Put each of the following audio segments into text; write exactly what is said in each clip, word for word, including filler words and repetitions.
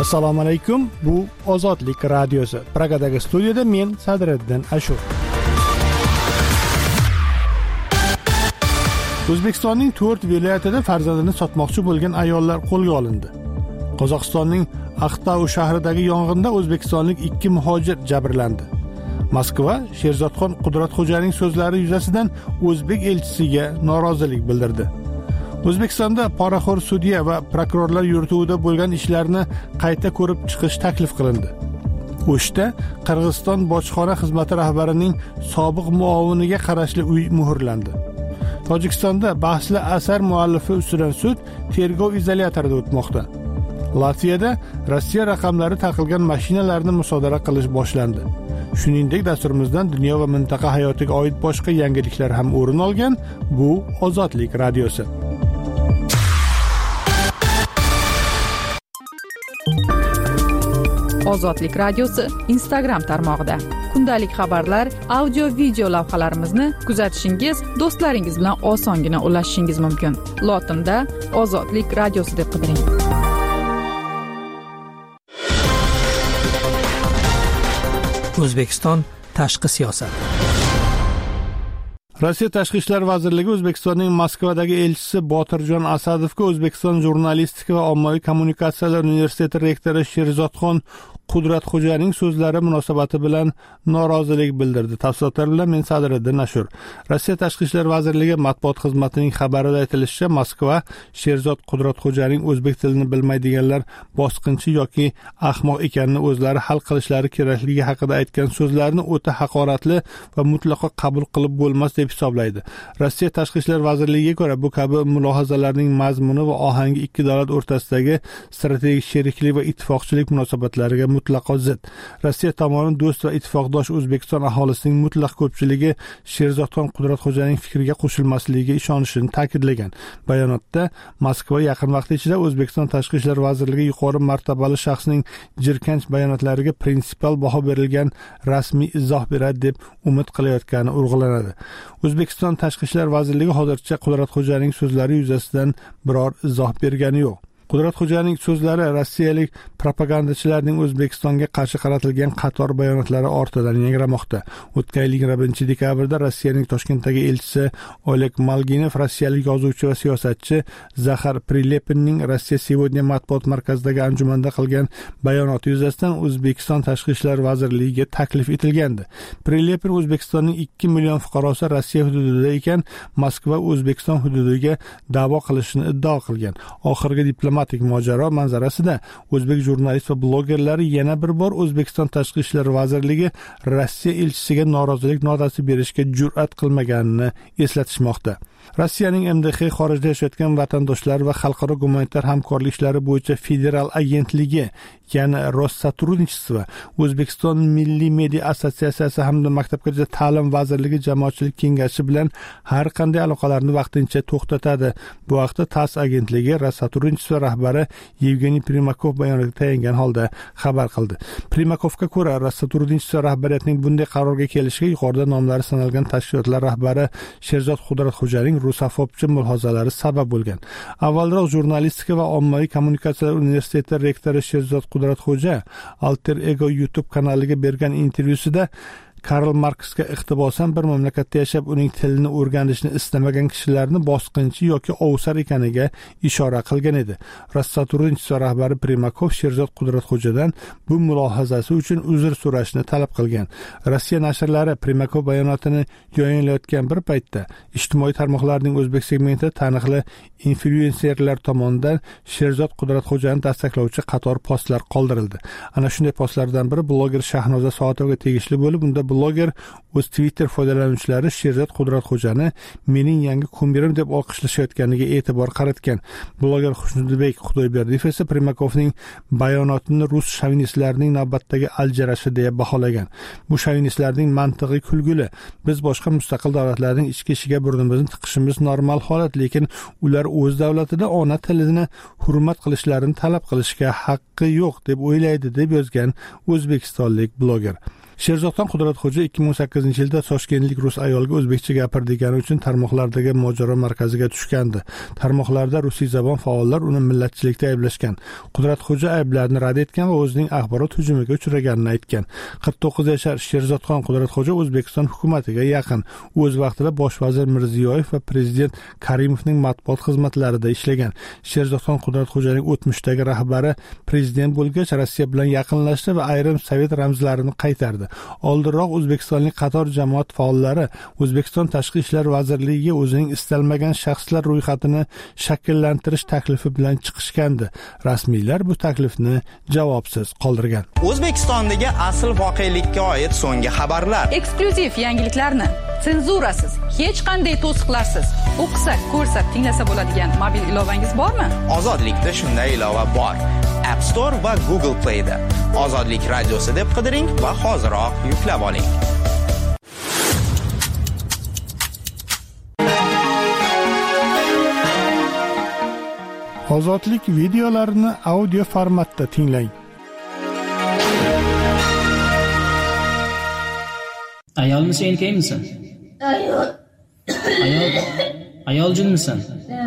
Assalomu alaykum. Bu Ozodlik radiosi. Pragadagi studiyada men Sadriddin Ashur. O'zbekistonning to'rt viloyatida farzandini sotmoqchi bo'lgan ayollar qo'lga olindi. Qozog'istonning Aqtau shahridagi yong'inda o'zbekistonlik ikki muhojir jabrlandi. Moskva Sherzodxon Qudratxo'janing so'zlari yuzasidan o'zbek elchisiga norozilik bildirdi. O'zbekistonda poraxo'r sudya va prokurorlar yurtuvida bo'lgan ishlarni qayta ko'rib chiqish taklif qilindi. O'shda Qirg'iziston bojxona xizmati rahbarining sobiq muoviniga qarashli uy muhrlandi. Tojikistonda bahsli asar muallifi ustidan sud tergov izolyatorida o'tmoqda. Latviyada Rossiya raqamlari taqilgan mashinalarni musodara qilish boshlandi. Shuningdek, dasturimizdan dunyo va mintaqa hayotiga oid boshqa yangiliklar ham o'rin olgan. Bu Ozodlik radiosi. Ozodlik radiosi Instagram tarmog'ida kundalik xabarlar, audio video lavhalarimizni kuzatishingiz, do'stlaringiz bilan osongina ulashishingiz mumkin. Lotinda Ozodlik radiosi deb qidiring. O'zbekiston tashqi siyosat. Rossiya Tashqi ishlar vazirligi O'zbekistonning Moskvadagi elchisi Botirjon Asadovga O'zbekiston jurnalistika va ommaviy kommunikatsiyalar universiteti rektori Sherzodxon Qudratxo'janing so'zlari munosabati bilan norozilik bildirdi. Tafsilotlar bilan men Sadriddin Ashur. Rossiya Tashqi ishlar vazirligi matbuot xizmatining xabarida aytilishicha, Moskva Sherzod Qudratxo'janing o'zbek tilini bilmaydiganlar bosqinchi yoki ahmoq ekanini o'zlari hal qilishlari kerakligi haqida aytgan so'zlarni o'ta haqoratli va mutlaqo qabul qilib bo'lmas deb hisoblaydi. Rossiya Tashqi ishlar vazirligiga ko'ra, bu kabi mulohazalarning mazmuni va ohangi ikki davlat o'rtasidagi strategik sheriklik va ittifoqchilik munosabatlariga mutlaqo zid. Rossiya tomoni do'st va ittifoqdosh O'zbekiston aholisining mutlaq ko'pchiligi Sherzodxon Qudratxo'janing fikriga qo'shilmasligiga ishonishini ta'kidlagan. Bayonotda Moskva yaqin vaqt ichida O'zbekiston Tashqi ishlar vazirligi yuqori martabali shaxsning jirkanch bayonotlariga prinsipal baho berilgan rasmiy izoh beradi deb umid qilayotgani urg'ulanadi. O'zbekiston Tashqi ishlar vazirligi hozircha Qudratxo'janing so'zlari yuzasidan biror izoh bergani yo'q. Qudratxo'janing so'zlari rossiyalik propagandachilarning O'zbekistonga qarshi qaratilgan qator bayonotlari ortidan yangramoqda. O'tgan yilning yigirma birinchi dekabrda Rossiyaning Toshkentdagi elchisi Oleg Malginov rossiyalik yozuvchi va siyosatchi Zaxar Prilepinning Rossiya Сегодня matbuot markazidagi anjumanda qilgan bayonoti yuzasidan O'zbekiston Tashqi ishlar vazirligiga taklif etilgandi. Prilepin O'zbekistonning ikki million fuqarosi Rossiya hududida ekan, Moskva O'zbekiston hududiga da'vo qilishini iddao qilgan. Oxirgi diplomat mojaro manzarasida o'zbek jurnalist va blogerlari yana bir bor O'zbekiston Tashqi ishlar vazirligi Rossiya elchisiga norozilik notasi berishga jur'at qilmaganini eslatishmoqda. Rossiyaning M D X xorijda yashayotgan vatandoshlar va xalqaro gumanitar hamkorlik ishlari bo'yicha federal agentligi, ya'ni Rossotrudenchество, O'zbekiston Milliy media assotsiatsiyasi hamda Maktabgacha ta'lim vazirligi jamoatchilik kengashi bilan har qanday aloqalarni vaqtincha to'xtatadi. Bu haqda TASS agentligi Rossotrudenchество rahbari Yevgeniy Primakov bayonotga tayangan holda xabar qildi. Primakovga ko'ra, Rossotrudenchество rahbariyatining bunday qarorga kelishiga yuqorida nomlari sanalgan tashkilotlar rahbari Sherzod Qudratxo'janing rusofobchi mulohazalari sabab bo'lgan. Avvalroq jurnalistika va ommaviy kommunikatsiyalar universiteti rektori Sherzod Qudratxo'ja Alter Ego YouTube kanaliga bergan intervyusida Karl Marksga iqtibosan bir mamlakatda yashab uning tilini o'rganishni istamagan kishilarni bosqinchi yoki ovsar ekaniga ishora qilgan edi. Rossotrudenchество rahbari Primakov Sherzod Qudratxo'jadan bu mulohazasi uchun uzr so'rashni talab qilgan. Rossiya nashrlari Primakov bayonotini yayinlayotgan bir paytda ijtimoiy tarmoqlarning o'zbek segmentida taniqli inflyuenserlar tomonidan Sherzod Qudratxo'jani dastaklovchi qator postlar qoldirildi. Ana shunday postlardan biri bloger Shahnoza Soatovga tegishli bo'lib, unda bloger o'z Twitter foydalanuvchilari Sherzod Qudratxo'jani mening yangi kumbirim deb olqishlashayotganiga e'tibor qaratgan. Bloger Xushnudbek Xudoyberdiyev esa Primakovning bayonotini rus shovinistlarining navbatdagi aljarashi deya baholagan. Bu shovinistlarning mantiqi kulgili. Biz boshqa mustaqil davlatlarning ichki ishiga burnimizni tiqishimiz normal holat, lekin ular o'z davlatida ona tilini hurmat qilishlarini talab qilishga haqqi yo'q deb o'ylaydi, deb yozgan o'zbekistonlik bloger. Sherzodxon Qudratxo'ja ikki ming o'n sakkizinchi yilda toshkentlik rus ayolga o'zbekcha gapirdigani uchun tarmoqlardagi mojaro markaziga tushgandi. Tarmoqlarda rusiy zabon faollar uni millatchilikda ayblashgan. Qudratxo'ja ayblarni rad etgan va o'zining axborot hujumiga uchraganini aytgan. qirq to'qqiz yashar Sherzodxon Qudratxo'ja O'zbekiston hukumatiga yaqin. O'z vaqtida bosh vazir Mirziyoyev va prezident Karimovning matbuot xizmatlarida ishlagan. Sherzodxon Qudratxo'janing o'tmishdagi rahbari prezident bo'lgach Rossiya bilan yaqinlashdi va ayrim sovet ramzlarini qaytardi. Oldinroq O'zbekistonlik qator jamoat faollari O'zbekiston Tashqi ishlar vazirligiga o'zining istalmagan shaxslar ro'yxatini shakllantirish taklifi bilan chiqishgandi. Rasmiylar bu taklifni javobsiz qoldirgan. O'zbekistondagi asl voqelikka oid so'nggi xabarlar. Eksklyuziv yangiliklarni senzurasiz, hech qanday to'siqlarsiz o'qisak, ko'rsak, tinglasa bo'ladigan mobil ilovangiz bormi? Ozodlikda shunday ilova bor. App Store va Google Play da Ozodlik radiosi deb qidiring va hoziroq yuklab oling. Ozodlik videolarini audio formatda tinglang. Ayolmisan, erkakmisan? Ayol. Ayol. Ayol jinmisan?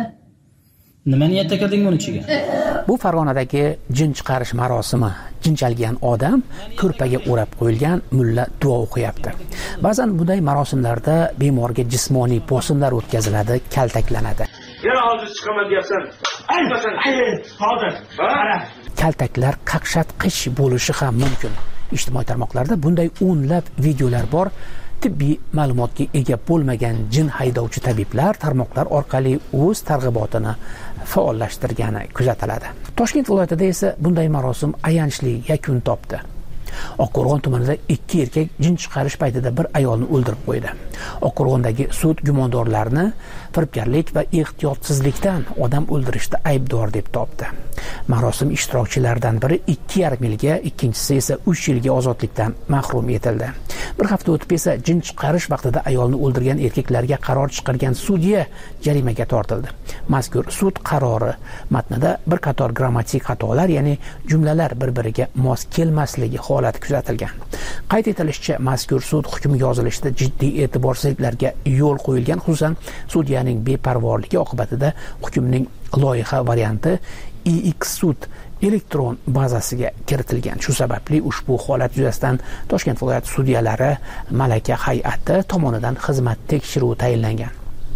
Nima niyatda kirding buni ichiga? Bu Farg'onadagi jin chiqarish marosimi. Jin chalgan odam ko'rpaga o'rab qo'yilgan mulla duo o'qiyapti. Ba'zan bunday marosimlarda bemorga jismoniy bosimlar o'tkaziladi, kaltaklanadi. Yana hozir chiqaman deyapsan. Aytmasan, hozir. Kaltaklar qaqshatqish bo'lishi ham mumkin. Ijtimoiy tarmoqlarda bunday o'nlab videolar bor. Tibbiy ma'lumotga ega bo'lmagan jin haydovchi tabiblar tarmoqlar orqali o'z targ'ibotini faollashtirgani kuzatiladi. Toshkent viloyatida esa bunday marosim ayanchli yakun topdi. Oqqo'rg'on tumanida ikki erkak jin chiqarish paytida bir ayolni o'ldirib qo'ydi. Oqqo'rg'ondagi sud gumondorlarni firibgarlik va ehtiyotsizlikdan odam o'ldirishda aybdor deb topdi. Marosim ishtirokchilaridan biri ikki yarim yilga, ikkinchisi esa uch yilga ozodlikdan mahrum etildi. Bir hafta o'tib esa jin chiqarish vaqtida ayolni o'ldirgan erkaklarga qaror chiqargan sudya jarimaga tortildi. Mazkur sud qarori matnida bir qator grammatik xatolar, ya'ni jumlalar bir-biriga mos kelmasligi holati kuzatilgan. Qayd etilishicha, mazkur sud hukmi yozilishida jiddiy e'tiborsizliklarga yo'l qo'yilgan, xususan sudyaning beparvorligi oqibatida hukmning loyiha varianti I X sud elektron bazasiga kiritilgan. Shu sababli ushbu holat yuzasidan Toshkent viloyat sudyalari malaka hay'ati tomonidan xizmat tekshiruvi tayinlangan.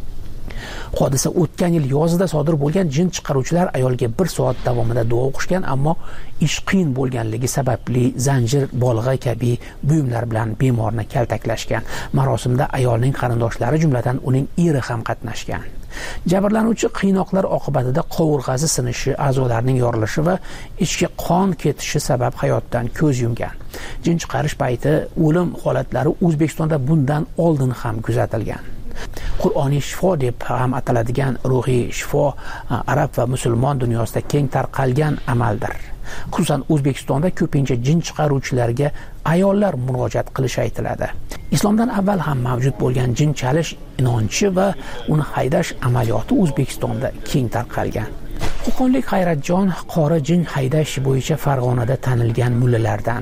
Hodisa o'tgan yil yozida sodir bo'lgan. Jin chiqaruvchilar ayolga bir soat davomida duo o'qishgan, ammo ish qiyin bo'lganligi sababli zanjir, bolg'a kabi buyumlar bilan bemorni kaltaklashgan. Marosimda ayolning qarindoshlari, jumladan uning eri ham qatnashgan. Jabrlanuvchi qiynoqlar oqibatida qovurg'asi sinishi, a'zolarining yorilishi va ichki qon ketishi sabab hayotdan ko'z yumgan. Jin chiqarish payti o'lim holatlari O'zbekistonda bundan oldin ham kuzatilgan. Qur'oniy shifo deb ham ataladigan ruhiy shifo arab va musulmon dunyosida keng tarqalgan amaldir. Xususan O'zbekistonda ko'pincha jin chiqaruvchilarga ayollar murojaat qilishi aytiladi. Islomdan avval ham mavjud bo'lgan jin chalish inonchi va uni haydash amaliyoti O'zbekistonda keng tarqalgan. Qo'qonlik Hayratjon qori jin haydash bo'yicha Farg'onada tanilgan mullalardan.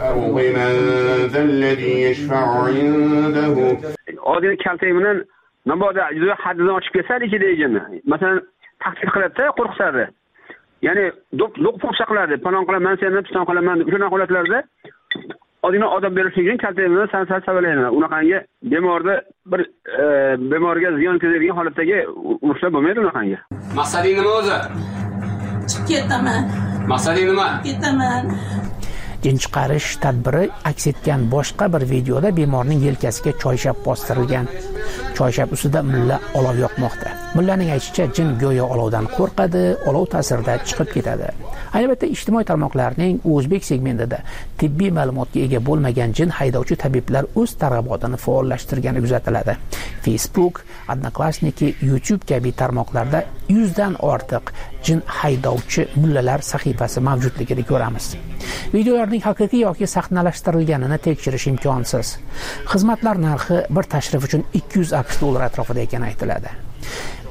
Oddiy kaltak bilan namoda juda haddidan oshib ketsa ichidagi masalan tahdid qiladi, qo'rqitadi. Ya'ni do'q fo'qsa qiladi, palon qilaman, seni piston qilaman deb shunday holatlarda oddiy odam berish uchun kaltak bilan san-san savalaydi. Unaqangi bemorda bir bemorga ziyon yetkazadigan holatdagi urushlar bo'lmaydi unaqangi. Maqsading nima o'zi? Chiqib ketaman. Maqsading nima? Ketaman. Jin chiqarish tadbiri aks etgan boshqa bir videoda bemorning yelkasiga choyshab bostirilgan. Choyshab ustida mulla olov yoqmoqda. Mullaning aytishicha, jin go'yo olovdan qo'rqadi, olov ta'sirida chiqib ketadi. Albatta, ijtimoiy tarmoqlarning o'zbek segmentida tibbiy ma'lumotga ega bo'lmagan jin haydovchi tabiblar o'z targ'ibotini faollashtirgani kuzatiladi. Facebook, Odnoklassniki, YouTube kabi tarmoqlarda yuzdan ortiq jin haydovchi mullalar sahifasi mavjudligini ko'ramiz. Videolarning haqiqiy yoki sahnalashtirilganini tekshirish imkonsiz. Xizmatlar narxi bir tashrif uchun ikki yuz aqsh dollari atrofida ekani aytiladi.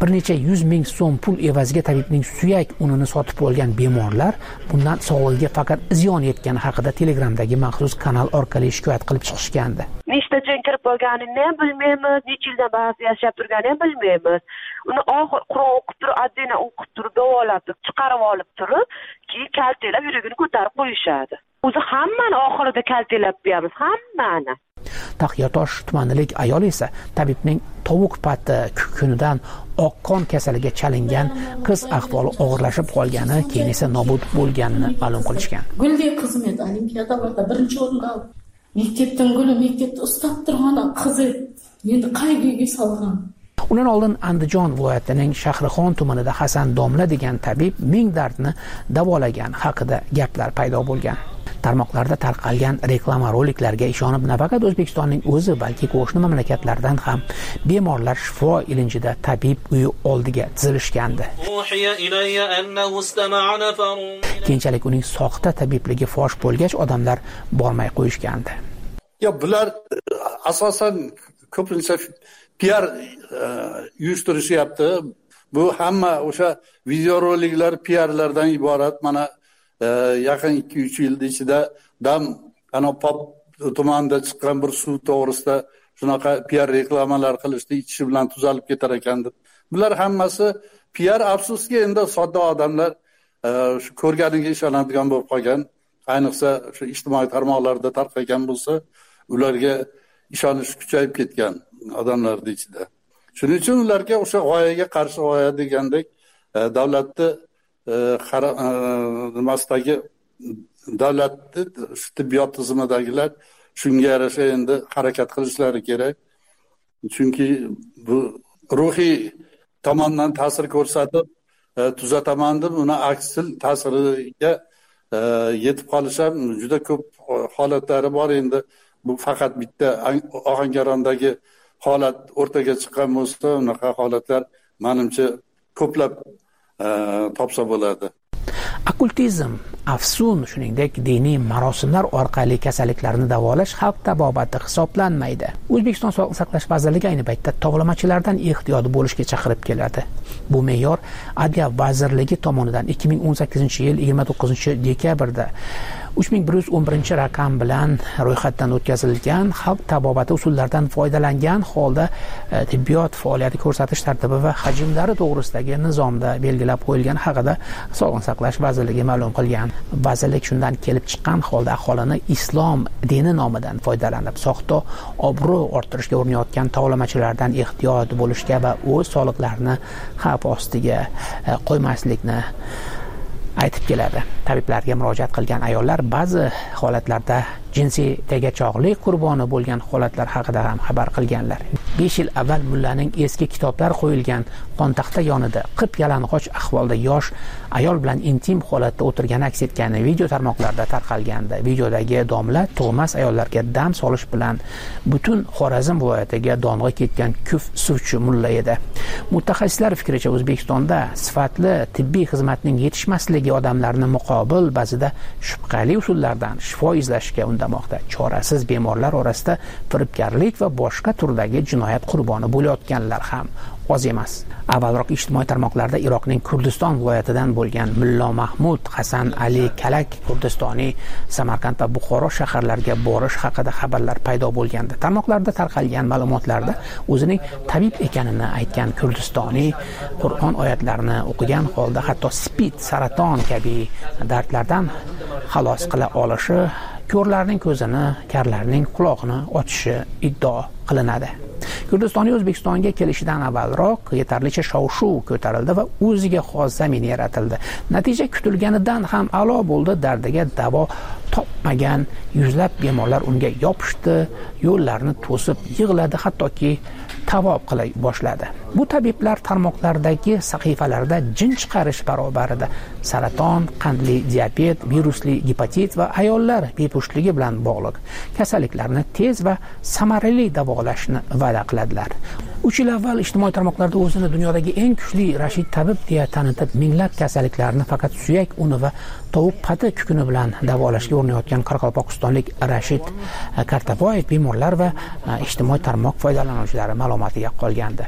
bir necha yuz ming so'm pul evaziga tabibning suyak unini sotib olgan bemorlar bundan sog'lig'iga faqat ziyon yetgani haqida Telegramdagi maxsus kanal orqali shikoyat qilib chiqishgandi. Nechta jin kirib qolganini ham bilmaymiz, necha yildan beri yashab turganini ham bilmaymiz. Uni oxir Qur'on o'qib turib, addina o'qib turib, davolab turib, chiqarib olib turib, keyin kaltaklab yuragini ko'tarib qo'yishadi. O'zi hammani oxirida kaltaklab beramiz, hammani. Taxiatosh tumanilik ayol esa tabibning tovuq pati kukunidan oqqon kasaliga chalingan qiz ahvoli og'irlashib qolgani, keyin esa nobud bo'lganini ma'lum qilishgan. Guldek qizim edi, olimpiadalarda birinchi o'ringa oldi. Maktabdan guli, maktabda ustab turgan qizi endi qayg'uga solgan. Undan oldin Andijon viloyatining Shahrixon tumanida Hasan domla degan tabib ming dardni davolagan haqida gaplar paydo bo'lgan. Tarmoqlarda tarqalgan reklama roliklarga ishonib nafaqat O'zbekistonning o'zi, balki qo'shni mamlakatlardan ham bemorlar shifo ilinjida tabib uyi oldiga tizilishgandi. Keyinchalik uning soxta tabibligi fosh bo'lgach, odamlar bormay qo'yishgandi. Ya bular asosan ko'pincha P R uyushtirishyapti. Bu hamma o'sha videoroliklar P R'lardan iborat. Mana yaqin ikki uch yil ichida dam Anopop tumanida chiqqan bir suv to'g'risida shunaqa P R reklamalar qilishdi, ichishi bilan tuzalib ketar ekandir. Bular hammasi P R, afsuski endi sodda odamlar shu ko'rganiga ishonadigan bo'lib qolgan. Ayniqsa shu ijtimoiy tarmoqlarda tarqalgan bo'lsa, ularga ishonish kuchayib ketgan odamlarning ichida. Shuning uchun ularga o'sha g'oyaga qarshi g'oya degandek davlatni nimasidagi davlatni tibbiyot tizimidagilar shunga yarasha endi harakat qilishlari kerak. Chunki bu ruhiy tomondan ta'sir ko'rsatib tuzataman deb uni aksil ta'siriga yetib qolish ham juda ko'p holatlari bor. Endi bu faqat bitta Ohangarondagi holat o'rtaga chiqqan bo'lsa, unaqa holatlar menimcha ko'plab topsa bo'ladi. Okkultizm, afsun, shuningdek diniy marosimlar orqali kasalliklarni davolash xalq tabobati hisoblanmaydi. O'zbekiston Sog'liqni saqlash vazirligi ayni paytda tovlamachilardan ehtiyot bo'lishga chaqirib keladi. Bu me'yor Adliya vazirligi tomonidan ikki ming o'n sakkizinchi yil yigirma to'qqizinchi dekabrda uch ming bir yuz o'n birinchi raqam bilan ro'yxatdan o'tkazilgan xalq tabobati usullaridan foydalangan holda tibbiyot faoliyati ko'rsatish tartibi va hajmlari to'g'risidagi nizomda belgilab qo'yilgan haqida Sog'liqni saqlash vazirligi ma'lum qilgan. Vazirlik shundan kelib chiqqan holda aholini islom dini nomidan foydalanib soxta obro' orttirishga urinayotgan tovlamachilardan ehtiyot bo'lishga va o'z sog'liqlarini xavf ostiga qo'ymaslikni aytib keladi. Tabiblarga murojaat qilgan ayollar ba'zi holatlarda jinsiy tegajog'lik qurboni bo'lgan holatlar haqida ham xabar qilganlar. besh yil avval mullaning eski kitoblar qo'yilgan qontaxta yonida qip-yalang'och ahvolda yosh ayol bilan intim holatda o'tirgani aks etgan video tarmoqlarda tarqalgandi. Videodagi domla tug'mas ayollarga dam solish bilan butun Xorazm viloyatiga dong'i ketgan kuf suvchi mulla edi. Mutaxassislar fikricha O'zbekistonda sifatli tibbiy xizmatning yetishmasligi odamlarni muqobil ba'zida shubhali usullardan shifo izlashga undamoqda. Chorasiz bemorlar orasida firibgarlik va boshqa turdagi jinoyat qurboni bo'layotganlar ham oz emas. Avvalroq ijtimoiy tarmoqlarda Iroqning Kurdiston viloyatidan bo'lgan Mullo Mahmud Hasan Ali Kalak Kurdistoniy Samarqand va Buxoro shaharlariga borish haqida xabarlar paydo bo'lgandi. Tarmoqlarda tarqalgan ma'lumotlarda o'zining tabib ekanini aytgan Kurdistoniy Qur'on oyatlarini o'qigan holda hatto spid, saraton kabi dardlardan xalos qila olishi, ko'rlarning ko'zini, karlarning quloqni ochishi iddao qilinadi. Kurdistoniy O'zbekistonga kelishidan avvalroq yetarlicha shov-shuv ko'tarildi va o'ziga xos zamin yaratildi. Natija kutilganidan ham a'lo bo'ldi. Dardiga davo topmagan yuzlab bemorlar unga yopishdi, yo'llarni to'sib yig'ladi, hattoki tavob qila boshladi. Bu tabiblar tarmoqlardagi sahifalarda jin chiqarish barobarida saraton, qandli diabet, virusli gepatit va ayollar bepushligi bilan bog'liq kasalliklarni tez va samarali davolashni va'da qiladilar. uch yil avval ijtimoiy tarmoqlarda o'zini dunyodagi eng kuchli Rashid tabib deya tanitib, minglab kasalliklarni faqat suyak uni va tovuq pati kukuni bilan davolashga urinayotgan Qoraqalpog'istonlik Rashid Kartaboyev bemorlar va ijtimoiy tarmoq foydalanuvchilari ma'lumotiga qolgandi.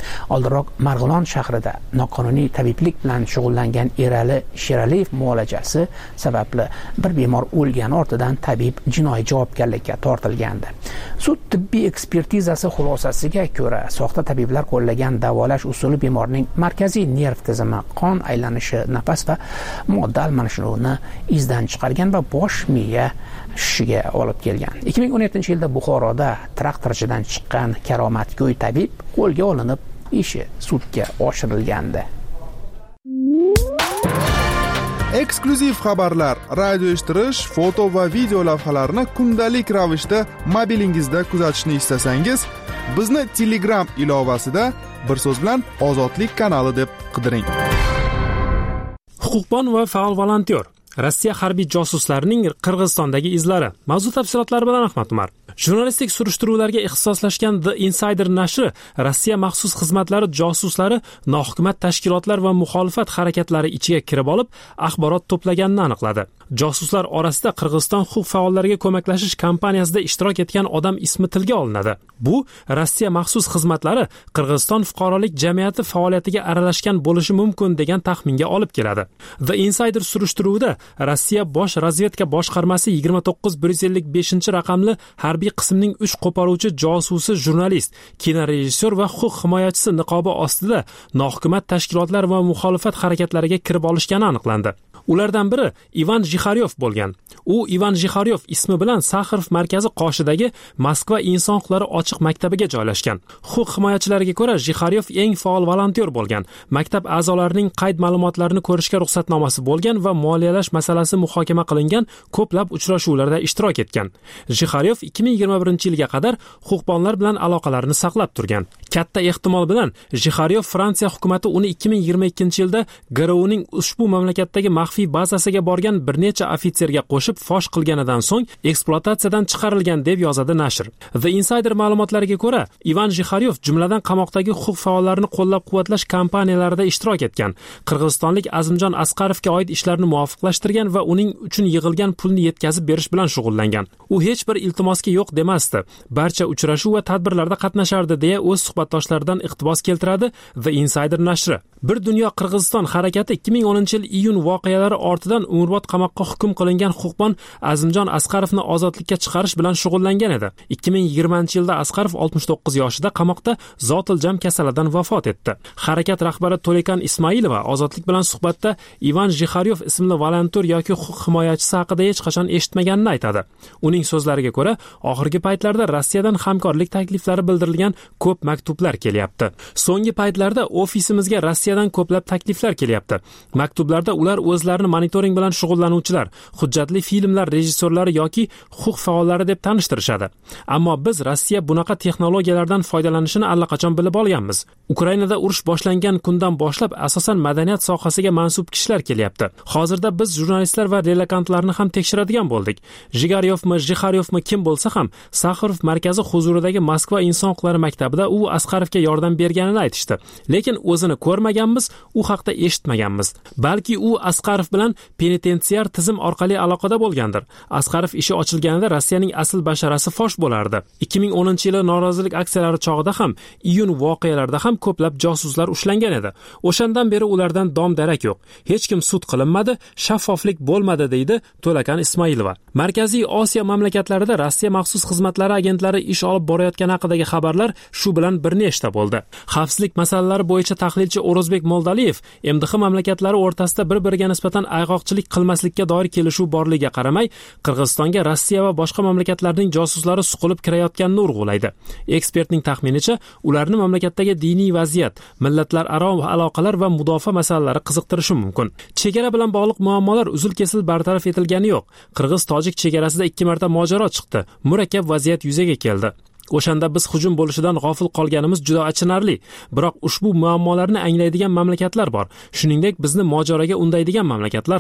Oldinroq Marg'ilon shahrida noqonuniy tabiblik bilan shug'ullangan Erali Sheraliyev muolajasi sababli bir bemor o'lgani ortidan tabib jinoiy javobgarlikka tortilgandi. Sud tibbiy ekspertizasi xulosasiga ko'ra, soxta tabiblar qo'llagan davolash usuli bemorning markaziy nerv tizimi, qon aylanishi, nafas va modda almashinuvini izdan chiqargan va bosh miya shishiga olib kelgan. ikki ming o'n yettinchi yilda Buxoroda traktorchidan chiqqan karomatgo'y tabib qo'lga olinib, ishi sudga oshirilgandi. Eksklyuziv xabarlar, radio eshittirish, foto va video lavhalarni kundalik ravishda mobilingizda kuzatishni istasangiz, bizni Telegram ilovasida bir so'z bilan Ozodlik kanali deb qidiring. Huquqbon va faol volontyor Rossiya harbiy josuslarining Qirg'izistondagi izlari. Mavzu tafsilotlari bilan Ahmad Umar. Jurnalistik surishtiruvlarga ixtisoslashgan The Insider nashri Rossiya maxsus xizmatlari josuslari nohukumat tashkilotlar va muxolifat harakatlari ichiga kirib olib, axborot to'plaganini aniqladi. Josuslar orasida Qirg'iziston huquq faollariga ko'maklashish kampaniyasida ishtirok etgan odam ismi tilga olinadi. Bu Rossiya maxsus xizmatlari Qirg'iziston fuqarolik jamiyati faoliyatiga aralashgan bo'lishi mumkin degan taxminga olib keladi. The Insider surishtiruvida Rossiya bosh razvedka boshqarmasi yigirma to'qqiz bir yuz ellik beshinchi raqamli harbiy qismning uch qo'poruvchi josusi, jurnalist, kinorejissyor va huquq himoyachisi niqobi ostida nohukumat tashkilotlar va muxolifat harakatlariga kirib olishgani aniqlandi. Ulardan biri Ivan Zhixaryov bo'lgan. U Ivan Zhixaryov ismi bilan Saxarov markazi qoshidagi Moskva inson huquqlari ochiq maktabiga joylashgan. Huquq himoyachilariga ko'ra, Zhixaryov eng faol volontyor bo'lgan. Maktab a'zolarining qayd ma'lumotlarini ko'rishga ruxsatnomasi bo'lgan va moliyalash masalasi muhokama qilingan ko'plab uchrashuvlarda ishtirok etgan. Zhixaryov ikki ming yigirma birinchi yilga qadar huquqbonlar bilan aloqalarini saqlab turgan. Katta ehtimol bilan Zhixaryov Fransiya hukumatı uni ikki ming yigirma ikkinchi yilda G R Uning ushbu mamlakatdagi maxfiy bazasiga borgan bir necha ofitserga qo'shib fosh qilganidan so'ng ekspluatatsiyadan chiqarilgan deb yozadi nashr. The Insider ma'lumotlariga ko'ra, Ivan Zhixaryov jumladan qamoqdagi huquq faollarini qo'llab-quvvatlash kampaniyalarida ishtirok etgan. Qirg'izistonlik Azimjon Asqarovga oid ishlarni muvofiqlashtirgan va uning uchun yig'ilgan pulni yetkazib berish bilan shug'ullangan. U hech bir iltimosga yo'q demasdi. Barcha uchrashuv va tadbirlarda qatnashardi deya o'z suhbatdoshlaridan iqtibos keltiradi The Insider nashri. Bir dunyo Qirg'iziston harakati ikki ming o'ninchi yil iyun voqealari ortidan umrbod qamoqqa hukm qilingan huquqbon Azimjon Asqarovni ozodlikka chiqarish bilan shug'ullangan edi. ikki ming yigirmanchi yilda Asqarov oltmish to'qqiz yoshida qamoqda zotiljam kasalidan vafot etdi. Harakat rahbari To'lekan Ismoilova ozodlik bilan suhbatda Ivan Zhixaryov ismli volontyor yoki huquq himoyachisi haqida hech qachon eshitmaganini aytadi. Uning so'zlariga ko'ra, oxirgi paytlarda Rossiyadan hamkorlik takliflari bildirilgan ko'p maktublar kelyapti. So'nggi paytlarda ofisimizga Rossiyadan ko'plab takliflar kelyapti. Maktublarda ular o'zlarini monitoring bilan shug'ullanuvchilar, hujjatli filmlar rejissyorlari yoki huquq faollari deb tanishtirishadi. Ammo biz Rossiya bunaqa texnologiyalardan foydalanishini allaqachon bilib olganmiz. Ukrainada urush boshlangan kundan boshlab asosan madaniyat sohasiga mansub kishilar kelyapti. Hozirda biz jurnalistlar va relakantlarni ham tekshiradigan bo'ldik. Zhigaryovmi, Zhixaryovmi kim bo'lsa ham Saxarov markazi huzuridagi Moskva inson huquqlari maktabida u Asqarovga yordam berganini aytishdi. Lekin o'zini ko'rmaganmiz, u haqda eshitmaganmiz. Balki u Asqarov bilan penitensiar tizim orqali aloqada bo'lgandir. Asqarov ishi ochilganida Rossiyaning asl basharasi fosh bo'lardi. ikki ming o'ninchi yili norozilik aksiyalari chog'ida ham, iyun voqealarida ham ko'plab josuslar ushlangan edi. O'shandan beri ulardan dom-darak yo'q. Hech kim sud qilinmadi, shaffoflik bo'lmadi deydi To'lakan Ismoilova. Markaziy Osiyo mamlakatlarida Rossiya maxsus xizmatlari agentlari ish olib borayotgani haqidagi xabarlar shu bilan bir nechta bo'ldi. Xavfsizlik masalalari bo'yicha tahlilchi O'rozbek Moldaliyev M D H mamlakatlari o'rtasida bir-biriga nisbatan ayg'oqchilik qilmaslikka doir kelishuv borligiga qaramay, Qirg'izistonga Rossiya va boshqa mamlakatlarning josuslari suqilib kirayotganini urg'ulaydi. Ekspertning taxminicha, ularni mamlakatdagi diniy vaziyat, millatlararo aloqalar va mudofaa masalalari qiziqtirishi mumkin. Chegara bilan bog'liq muammolar uzil-kesil bartaraf etilgani yo'q. Qirg'iz-tojik chegarasida ikki marta mojaro chiqdi. Murakkab vaziyat yuzaga keldi. O'shanda biz hujum bo'lishidan g'ofil qolganimiz juda achinarli. Biroq ushbu muammolarni anglaydigan mamlakatlar bor. Shuningdek, bizni mojaroga undaydigan mamlakatlar ham.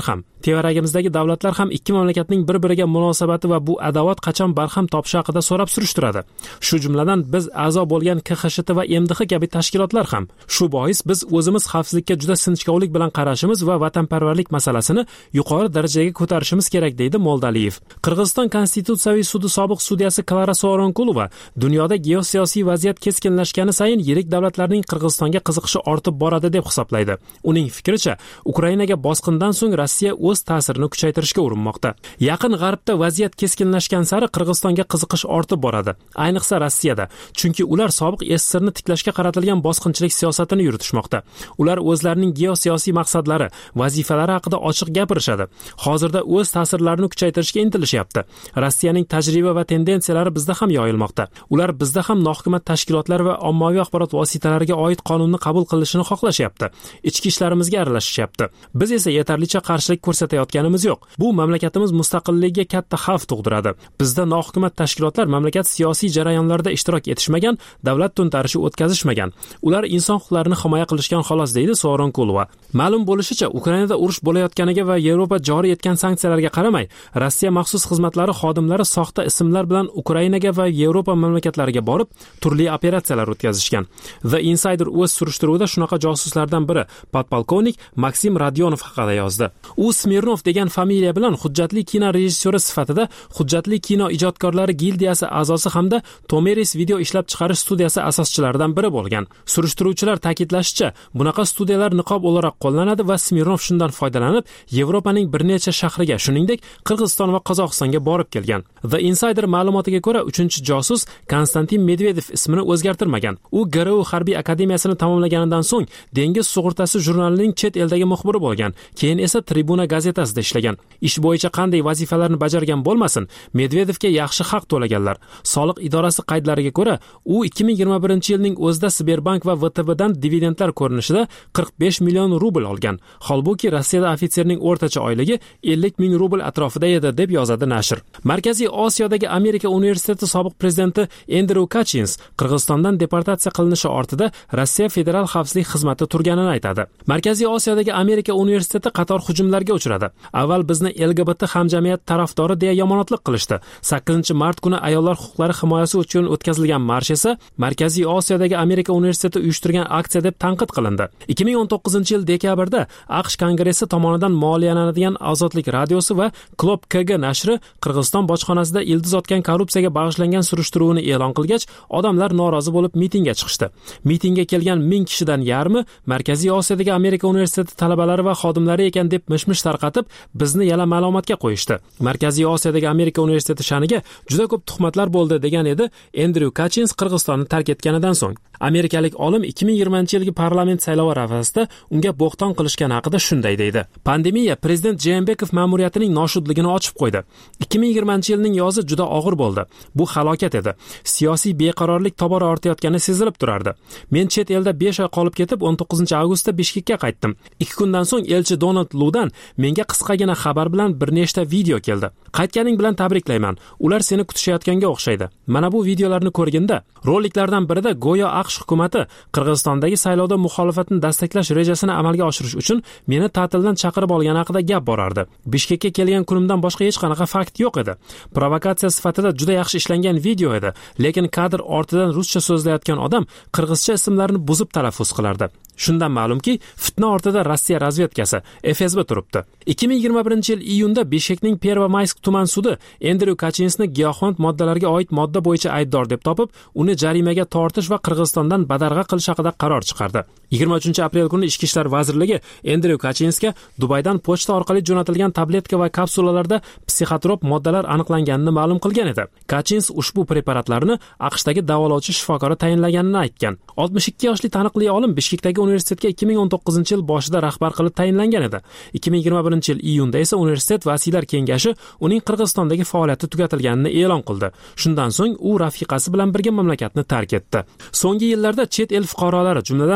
tevaragimizdagi davlatlar ham ikki mamlakatning bir-biriga munosabati va bu adovat qachon barham topishi haqida so'rab surishtiradi. Shu jumladan biz a'zo bo'lgan K X S H T va M D H kabi tashkilotlar ham. Shu bois biz o'zimiz xavfsizlikka juda sinchkovlik bilan qarashimiz va vatanparvarlik masalasini yuqori darajaga ko'tarishimiz kerak, deydi Moldaliyev. Qirg'iziston Konstitutsiyaviy sudi sobiq sudyasi Klara Soronkulova dunyoda geosiyosiy vaziyat keskinlashgani sayin yirik davlatlarning Qirg'izistonga qiziqishi ortib boradi deb hisoblaydi. Uning fikricha, Ukrainaga bosqindan so'ng Rossiya o'z ta'sirini kuchaytirishga urinmoqda. Yaqin G'arbda vaziyat keskinlashgan sari Qirg'izistonga qiziqish ortib boradi, ayniqsa Rossiyada, chunki ular sobiq S S R ni tiklashga qaratilgan bosqinchilik siyosatini yuritishmoqda. Ular o'zlarining geosiyosiy maqsadlari, vazifalari haqida ochiq gapirishadi. Hozirda o'z ta'sirlarini kuchaytirishga intilishyapti. Rossiyaning tajriba va tendensiyalari bizda ham yoyilmoqda. Ular bizda ham nohukumat tashkilotlar va ommaviy axborot vositalariga oid qonunni qabul qilishini xohlashyapti. Ichki ishlarimizga aralashishyapti. Biz esa yetarlicha qarshilik ko'rsatayotganimiz yo'q. Bu mamlakatimiz mustaqilligiga katta xavf tug'diradi. Bizda nohukumat tashkilotlar mamlakat siyosiy jarayonlarida ishtirok etishmagan, davlat to'ntarishi o'tkazishmagan. Ular inson huquqlarini himoya qilishgan xolos, deydi Soronkulova. Ma'lum bo'lishicha, Ukrainada urush bo'layotganiga va Yevropa joriy etgan sanksiyalarga qaramay, Rossiya maxsus xizmatlari xodimlari soxta ismlar bilan Ukrainaga va Yevropa mamlakatlariga borib, turli operatsiyalar o'tkazishgan. The Insider o'z surishtiruvida shunaqa josuslardan biri, podpolkovnik Maksim Radyonov haqida yozdi. U Smirnov degan familiya bilan hujjatli kino rejissyori sifatida hujjatli kino ijodkorlari gildiyasi a'zosi hamda Tomeris video ishlab chiqarish studiyasi asoschilaridan biri bo'lgan. Surishtiruvchilar ta'kidlashicha, bunaqa studiyalar niqob o'laroq qo'llanadi va Smirnov shundan foydalanib, Yevropaning bir necha shahriga, shuningdek, Qirg'iziston va Qozog'istonga borib kelgan. The Insider ma'lumotiga ko'ra, uchinchi josus Konstantin Medvedev ismini o'zgartirmagan. U G R U harbiy akademiyasini tamomlaganidan so'ng Dengiz sug'urtasi jurnalining chet eldagi muxbiri bo'lgan. Keyin esa Tribuna gazetasida ishlagan. Ish bo'yicha qanday vazifalarni bajargan bo'lmasin, Medvedevga yaxshi haq to'laganlar. Soliq idorasi qaydlariga ko'ra, u ikki ming yigirma birinchi yilning o'zida Sberbank va V T Bdan dividendlar ko'rinishida qirq besh million rubl olgan. Holbuki Rossiyada ofitserning o'rtacha oyligi ellik ming rubl atrofida edi, deb yozadi nashr. Markaziy Osiyodagi Amerika universiteti sobiq prezidenti Andrew Kachins Qirg'izistondan deportatsiya qilinishi ortida Rossiya Federal xavfsizlik xizmati turganini aytadi. Markaziy Osiyodagi Amerika universiteti qator hujumlarga uchradi. Avval bizni L G B T hamjamiyat tarafdori deya yomonotlik qilishdi. sakkizinchi mart kuni ayollar huquqlari himoyasi uchun o'tkazilgan marsh esa Markaziy Osiyodagi Amerika universiteti uyushtirgan aksiya deb tanqid qilindi. ikki ming o'n to'qqizinchi yil dekabrda AQSh Kongressi tomonidan moliyalanadigan Ozodlik radiosi va Klop K G nashri Qirg'iziston bojxonasida ildiz otgan korrupsiyaga bag'ishlangan surishtiruvni e'lon qilgach, odamlar norozi bo'lib mitingga chiqishdi. Mitingga kelgan ming kishidan yarmi Markaziy Osiyodagi Amerika universiteti talabalari va xodimlari ekan deb mishmish tarqatib, bizni yana ma'lumotga qo'yishdi. Markaziy Osiyodagi Amerika universiteti shaniga juda ko'p tuhmatlar bo'ldi, degan edi Andrew Kachins Qirg'izistonni tark etganidan so'ng. Amerikalik olim ikki ming yigirmanchi yilgi parlament saylovi arafasida unga bo'xton qilishgani haqida shunday deydi. Pandemiya prezident Jeenbekov ma'muriyatining noshudligini ochib qo'ydi. ikki ming yigirmanchi yilning yozi juda og'ir bo'ldi. Bu halokat edi. Siyosiy beqarorlik tobora ortayotgani sezilib turardi. Men chet elda besh oy qolib ketib, o'n to'qqizinchi avgustda Bishkekka qaytdim. ikki kundan so'ng elchi Donald Ludan menga qisqagina xabar bilan bir nechta video keldi. Qaytganing bilan tabriklayman. Ular seni kutishayotganga o'xshaydi. Mana bu videolarni ko'rganda, roliklardan birida go'yo AQSh hukumatı Qirg'izistondagi saylovda muxolifatni dastaklash rejasini amalga oshirish uchun meni ta'tildan chaqirib olgani haqida gap borardi. Bishkekka kelgan kunimdan boshqa hech qanaqa fakt yo'q edi. Provokatsiya sifatida juda yaxshi ishlangan video edi, lekin kadr ortidan ruscha so'zlayotgan odam qirg'izcha ismlarni buzib talaffuz qilardi. Shundan ma'lumki, fitna ortida Rossiya razvedkasi F S B turibdi. ikki ming yigirma birinchi yil iyunda Bishkekning Pervomaysk tuman sudi Andrew Kachinsni giyohvand moddalarga oid modda bo'yicha aybdor deb topib, uni jarimaga tortish va Qirg'izistondan badarg'a qilish haqida qaror chiqardi. yigirma uchinchi aprel kuni Ichki ishlar vazirligi Andrew Kachinsga Dubaydan pochta orqali jo'natilgan tabletka va kapsulalarda psixotrop moddalar aniqlanganini ma'lum qilgan edi. Kachins ushbu preparatlarni AQShdagi davolovchi shifokori tayinlaganini aytgan. oltmish ikki yoshli taniqli olim Bishkekdagi universitetga ikki ming o'n to'qqizinchi yil boshida rahbar qilib tayinlangan edi. ikki ming yigirma birinchi yil iyunda esa universitet vasiylar kengashi uning Qirg'izistondagi faoliyati tugatilganini e'lon qildi. Shundan so'ng u rafiqasi bilan birga mamlakatni tark etdi. So'nggi yillarda chet el fuqarolari, jumladan Rossiya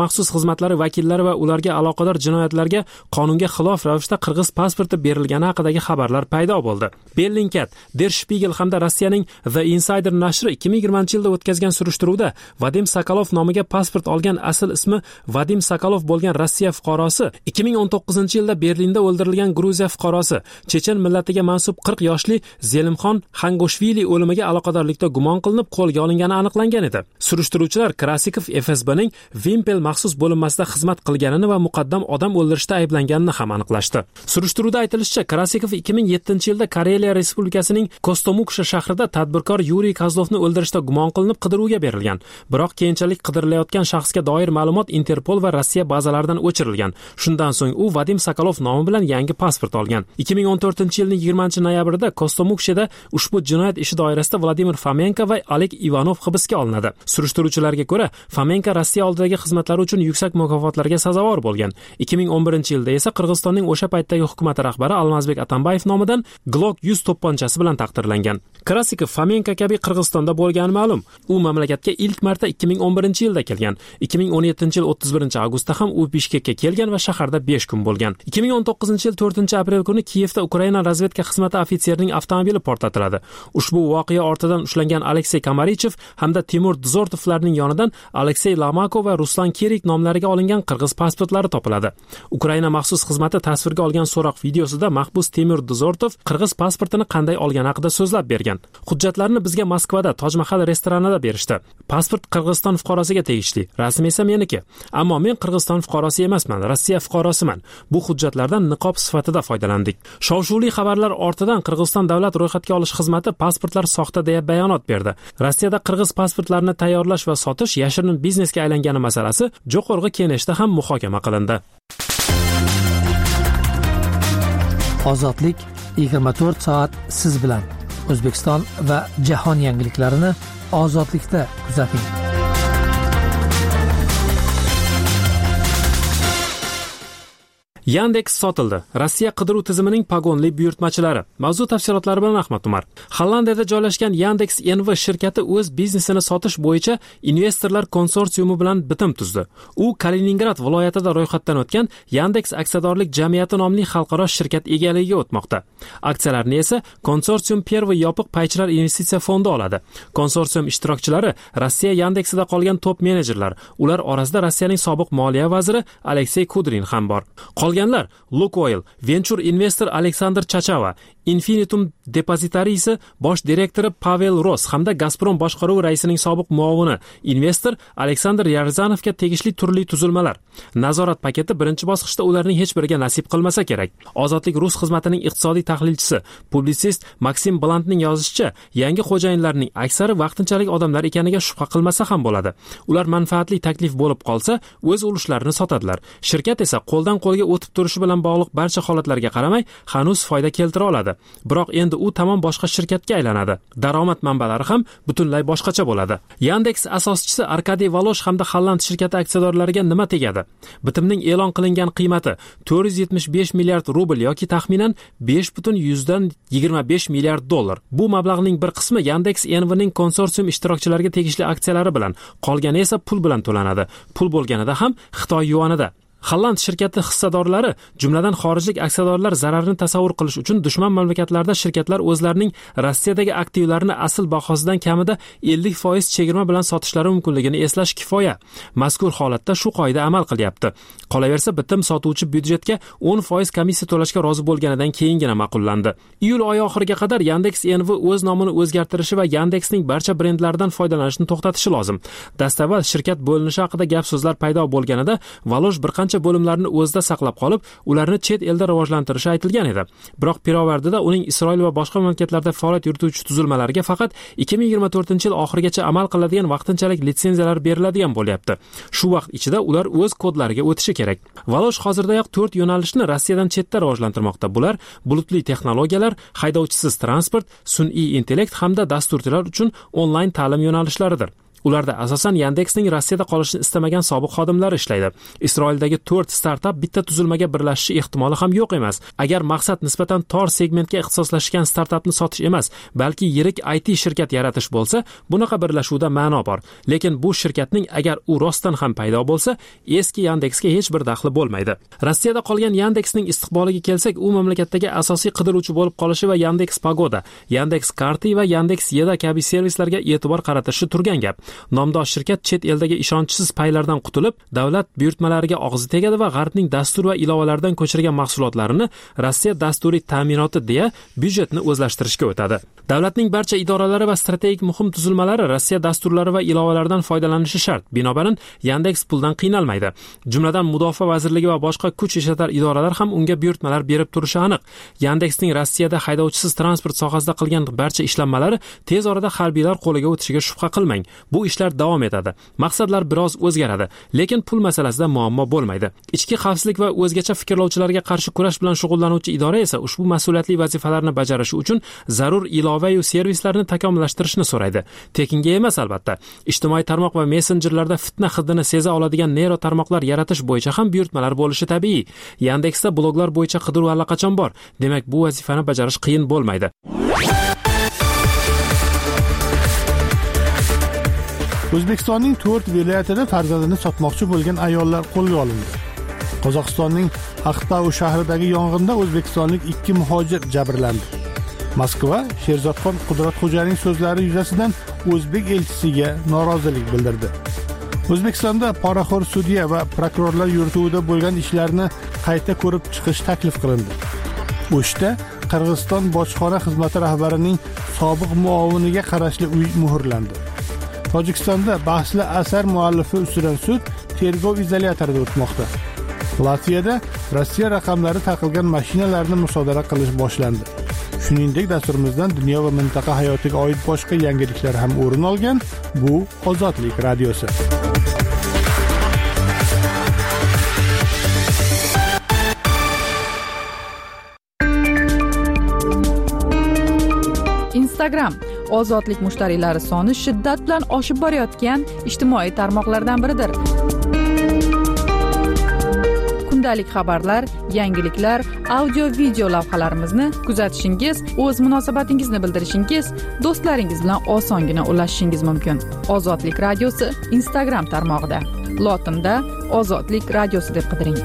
maxsus xizmatlari vakillari va ularga aloqador jinoyatlarga qonunga xilof ravishda qirg'iz pasporti berilgani haqidagi xabarlar paydo bo'ldi. Bellingcat, Der Spiegel hamda Rossiyaning The Insider nashri ikki ming yigirmanchi yilda o'tkazgan surishtiruvda Vadim Sokolov nomiga pasport olgan asl ismi Vadim Sokolov bo'lgan Rossiya fuqarosi ikki ming o'n to'qqizinchi yilda Berlinda o'ldirilgan Gruziya fuqarosi chechen millatiga mansub qirq yoshli Zelimxon Xangoshvili o'limiga aloqadorlikda gumon qilinib qo'lga olingani aniqlangan edi. Surishtiruvchilar Krasikov F S Bning Vimpel maxsus bo'linmasida xizmat qilganini va muqaddam odam o'ldirishda ayblanganini ham aniqlashdi. Surishtiruvda aytilishicha, Krasikov ikki ming yettinchi yilda Kareliya Respublikasining Kostomuksha shahrida tadbirkor Yuriy Kozlovni o'ldirishda gumon qilinib qidiruvga berilgan. Biroq keyinchalik qidirilayotgan shaxsga doir ma'lumot Interpol va Rossiya bazalaridan o'chirilgan. Shundan so'ng u Vadim Sokolov nomi bilan yangi pasport olgan. ikki ming o'n to'rtinchi yilning yigirmanchi noyabrida Kostomukshada ushbu jinoyat ishi doirasida Vladimir Fomenko va Oleg Ivanov hibsga olinadi. Surishtiruvchilarga ko'ra, Fomenko Rossiya oldidagi xizmatlari uchun yuksak mukofotlarga sazovor bo'lgan. ikki ming o'n birinchi yilda esa Qirg'izistonning o'sha paytdagi hukumat rahbari Almazbek Atambayev nomidan Glock yuz to'pponchasi bilan taqdirlangan. Krasikov Fomenko kabi Qirg'izistonda bo'lgani ma'lum. U mamlakatga ilk marta ikki ming o'n birinchi yilda kelgan. ikki ming o'n yettinchi yil o'ttiz birinchi avgustda ham u Bishkekka kelgan va shaharda besh kun bo'lgan. ikki ming o'n to'qqizinchi yil to'rtinchi aprel kuni Kiyevda Ukraina razvedka xizmati ofitserining avtomobili portlatiladi. Ushbu voqea ortidan ushlangan Aleksey Kamarichev hamda Timur Dzortovlarning yonidan Aleksey Lamakov va Ruslan Kerik nomlariga olingan qirg'iz pasportlari topiladi. Ukraina maxsus xizmati tasvirga olgan so'roq videosida mahbus Timur Dzortov qirg'iz pasportini qanday olgani haqida so'zlab bergan. Hujjatlarni bizga Moskvada Toj Mahal restoranida berishdi. Pasport Qirg'iziston fuqarosiga tegishli, rasm esa meniki. Ammo men Qirg'iziston fuqarosi emasman, Rossiya fuqarosiman. Bu hujjatlardan niqob sifatida foydalandik. Shov-shuvli xabarlar ortidan Qirg'iziston davlat ro'yxatga olish xizmati pasportlar soxta deya bayonot berdi. Rossiyada qirg'iz pasportlarini tayyorlash va sotish yashirin biznesga aylangani masalasi Jo'qorg'i kengashda ham muhokama qilindi. Ozodlik yigirma to'rt soat siz bilan. O'zbekiston va jahon yangiliklarini ozodlikda kuzating. Yandex sotildi. Rossiya qidiruv tizimining pagonli buyurtmachilari. Mavzu tafsilotlari bilan Ahmad Umar. Hollandiyada joylashgan Yandex N V shirkati o'z biznesini sotish bo'yicha investorlar konsorsiumi bilan bitim tuzdi. U Kaliningrad viloyatida ro'yxatdan o'tgan Yandex aksiyadorlik jamiyati nomli xalqaro shirkat egaligiga o'tmoqda. Aksiyalarni esa konsorsium Pervoy yopiq paychilar investitsiya fondi oladi. Konsorsium ishtirokchilari Rossiya Yandexida qolgan top menejerlar. Ular orasida Rossiyaning sobiq moliya vaziri Aleksey Kudrin ham bor. Qolganlar Lukoil, Venture investor Aleksandr Chachava, Infinitum depozitariysi bosh direktori Pavel Ros hamda Gazprom boshqaruvi raisining sobiq muovini investor Aleksandr Yarzanovga tegishli turli tuzilmalar. Nazorat paketi birinchi bosqichda ularning hech biriga nasib qilmasa kerak. Ozodlik Rus xizmatining iqtisodiy tahlilchisi, publitsist Maksim Blantning yozishicha, yangi xo'jayinlarning aksari vaqtinchalik odamlar ekaniga shubha qilmasa ham bo'ladi. Ular manfaatli taklif bo'lib qolsa, o'z ulushlarini sotadilar. Shirkat esa qo'ldan qo'lga o'tib turishi bilan bog'liq barcha holatlarga qaramay, hanuz foyda keltira oladi. Biroq endi u tamom boshqa shirkatga aylanadi. Daromad manbalari ham butunlay boshqacha bo'ladi. Yandex asoschisi Arkadiy Valosh hamda Holland shirkati aksiyadorlariga nima tegadi? Bitimning e'lon qilingan qiymati to'rt yuz yetmish besh milliard rubl yoki taxminan besh butun yuzdan yigirma besh milliard dollar. Bu mablag'ning bir qismi Yandex N V ning konsorsium ishtirokchilariga tegishli aksiyalari bilan, qolgani esa pul bilan to'lanadi. Pul bo'lganida ham Xitoy yuanida. Holland shirkati hissadorlari, jumladan xorijlik aksiyadorlar zararini tasavvur qilish uchun dushman mamlakatlarda shirkatlar o'zlarining Rossiyadagi aktivlarini asl bahosidan kamida ellik foiz chegirma bilan sotishlari mumkinligini eslash kifoya. Mazkur holatda shu qoida amal qilyapti. Qolaversa, bitim sotuvchi byudjetga o'n foiz komissiya to'lashga rozi bo'lganidan keyingina ma'qullandi. Iyul oyi oxiriga qadar Yandex N V o'z nomini o'zgartirishi va Yandexning barcha brendlaridan foydalanishni to'xtatishi lozim. Dastavval shirkat bo'linishi haqida gap so'zlar paydo bo'lganida Valosh bir qancha bo'limlarni o'zida saqlab qolib, ularni chet elda rivojlantirishi aytilgan edi. Biroq pirovardida uning Isroil va boshqa mamlakatlarda faoliyat yurituvchi tuzilmalariga faqat ikki ming yigirma to'rtinchi yil oxirigacha amal qiladigan vaqtinchalik litsenziyalar beriladigan bo'lyapti. Shu vaqt ichida ular o'z kodlariga o'tishi kerak. Valosh hozirdayoq to'rt yo'nalishni Rossiyadan chetda rivojlantirmoqda. Bular bulutli texnologiyalar, haydovchisiz transport, sun'iy intellekt hamda dasturchilar uchun onlayn ta'lim yo'nalishlaridir. Ularda asosan Yandexning Rossiyada qolishni istamagan sobiq xodimlari ishlaydi. Isroildagi to'rt startap bitta tuzilmaga birlashishi ehtimoli ham yo'q emas. Agar maqsad nisbatan tor segmentga ixtisoslashgan startapni sotish emas, balki yirik I T shirkat yaratish bo'lsa, bunaqa birlashuvda ma'no bor. Lekin bu shirkatning agar u rostdan ham paydo bo'lsa, eski Yandexga hech bir daxli bo'lmaydi. Rossiyada qolgan Yandexning istiqboliga kelsak, u mamlakatdagi asosiy qidiruvchi bo'lib qolishi va Yandex Pagoda, Yandex Karty va Yandex Yeda kabi servislarga e'tibor qaratishi turgan gap. Nomdor shirkat chet eldagi ishonchsiz paylardan qutulib, davlat buyurtmalariga og'zi tegadi va g'arbning dastur va ilovalaridan ko'chirgan mahsulotlarini Rossiya dasturiy ta'minoti deya byudjetni o'zlashtirishga o'tadi. Davlatning barcha idoralari va strategik muhim tuzilmalari Rossiya dasturlari va ilovalaridan foydalanishi shart. Binobarin Yandex puldan qiynalmaydi. Jumladan Mudofaa vazirligi va boshqa kuch ishlatar idoralar ham unga buyurtmalar berib turishi aniq. Yandexning Rossiyada haydovchisiz transport sohasida qilgan barcha ishlanmalari tez orada harbiylar qo'liga o'tishiga shubha qilmang. Bu ishlar davom etadi. Maqsadlar biroz o'zgaradi, lekin pul masalasida muammo bo'lmaydi. Ichki xavfsizlik va o'zgacha fikrlovchilarga qarshi kurash bilan shug'ullanuvchi idora esa ushbu mas'uliyatli vazifalarni bajarishi uchun zarur ilova va servislarni takomillashtirishni so'raydi. Tekinga emas albatta. Ijtimoiy tarmoq va messenjerlarda fitna hidini seza oladigan neyro tarmoqlar yaratish bo'yicha ham buyurtmalar bo'lishi tabiiy. Yandexda bloglar bo'yicha qidiruv allaqachon bor. Demak, bu vazifani bajarish qiyin bo'lmaydi. O'zbekistonning to'rt viloyatida farzandini sotmoqchi bo'lgan ayollar qo'lga olindi. Qozog'istonning Aqtau shahridagi yong'inda o'zbekistonlik ikki muhojir jabrlandi. Moskva Sherzodxon Qudratxo'janing so'zlari yuzasidan o'zbek elchisiga norozilik bildirdi. O'zbekistonda poraxo'r sudya va prokurorlar yurituvida bo'lgan ishlarni qayta ko'rib chiqish taklif qilindi. O'shda Qirg'iziston bojxona xizmati rahbarining sobiq muoviniga qarashli uy muhrlandi. Tojikistonda bahsli asar muallifi ustidan sud tergov izolyatorida o'tmoqda. Latviyada Rossiya raqamlari taqilgan mashinalarni musodara qilish boshlandi. Shuningdek, dasturimizdan dunyo va mintaqa hayotiga oid boshqa yangiliklar ham o'rin olgan. Bu Ozodlik radiosi. Instagram ozodlik mushtariylari soni shiddat bilan oshib borayotgan ijtimoiy tarmoqlardan biridir. Kundalik xabarlar, yangiliklar, audio video lavhalarimizni kuzatishingiz, o'z munosabatingizni bildirishingiz, do'stlaringiz bilan osongina ulashishingiz mumkin. Ozodlik radiosi Instagram tarmog'ida. Lotinda Ozodlik radiosi deb qidiring.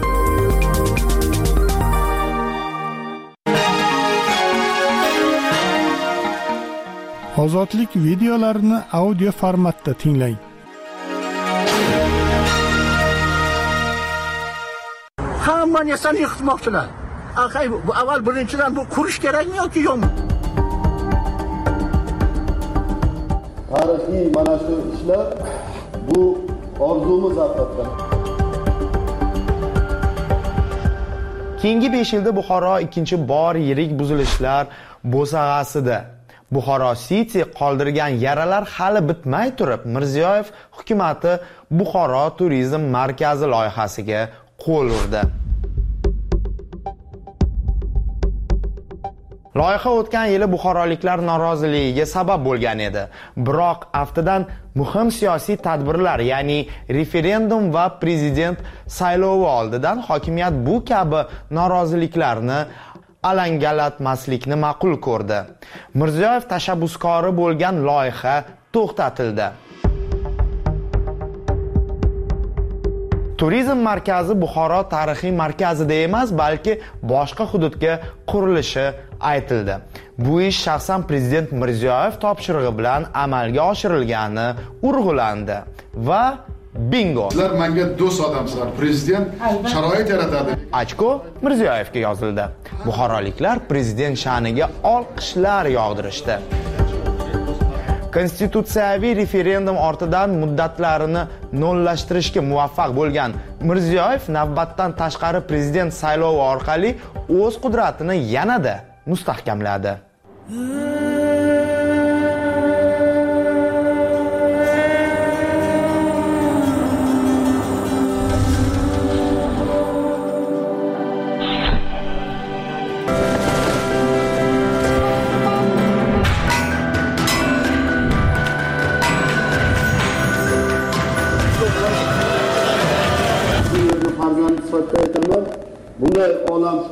Ozodlik videolarini audio formatda tinglang. Hamma narsani yiqitmoqchilar. Aqay bu avval birinchidan bu qurish kerakmi yoki yo'qmi? Tarixiy mana shu ishlar bu orzumiz albatta. Keyingi besh yilda Buxoro ikkinchi bor yirik buzilishlar bo'sag'asida. Buxoro City qoldirgan yaralar hali bitmay turib, Mirziyoyev hukumatı Buxoro turizm markazi loyihasiga qo'l urdi. Loyiha o'tgan yili buxoroliklar noroziligiga sabab bo'lgan edi. Biroq aftidan muhim siyosiy tadbirlar, ya'ni referendum va prezident saylovi oldidan hokimiyat bu kabi noroziliklarni alangalatmaslikni ma'qul ko'rdi. Mirziyoyev tashabbuskori bo'lgan loyiha to'xtatildi. Turizm markazi Buxoro tarixiy markazida emas, balki boshqa hududga qurilishi aytildi. Bu ish shaxsan prezident Mirziyoyev topshirig'i bilan amalga oshirilgani urg'ulandi va bingo. Sizlar menga do'st odamsizlar. Prezident sharoit yaratadi. Ochko Mirziyoyevga yozildi. Buxoroliklar prezident sha'niga olqishlar yog'dirishdi. Konstitutsiyaviy referendum ortidan muddatlarini nollashtirishga muvaffaq bo'lgan Mirziyoyev navbatdan tashqari prezident saylovi orqali o'z qudratini yanada mustahkamladi.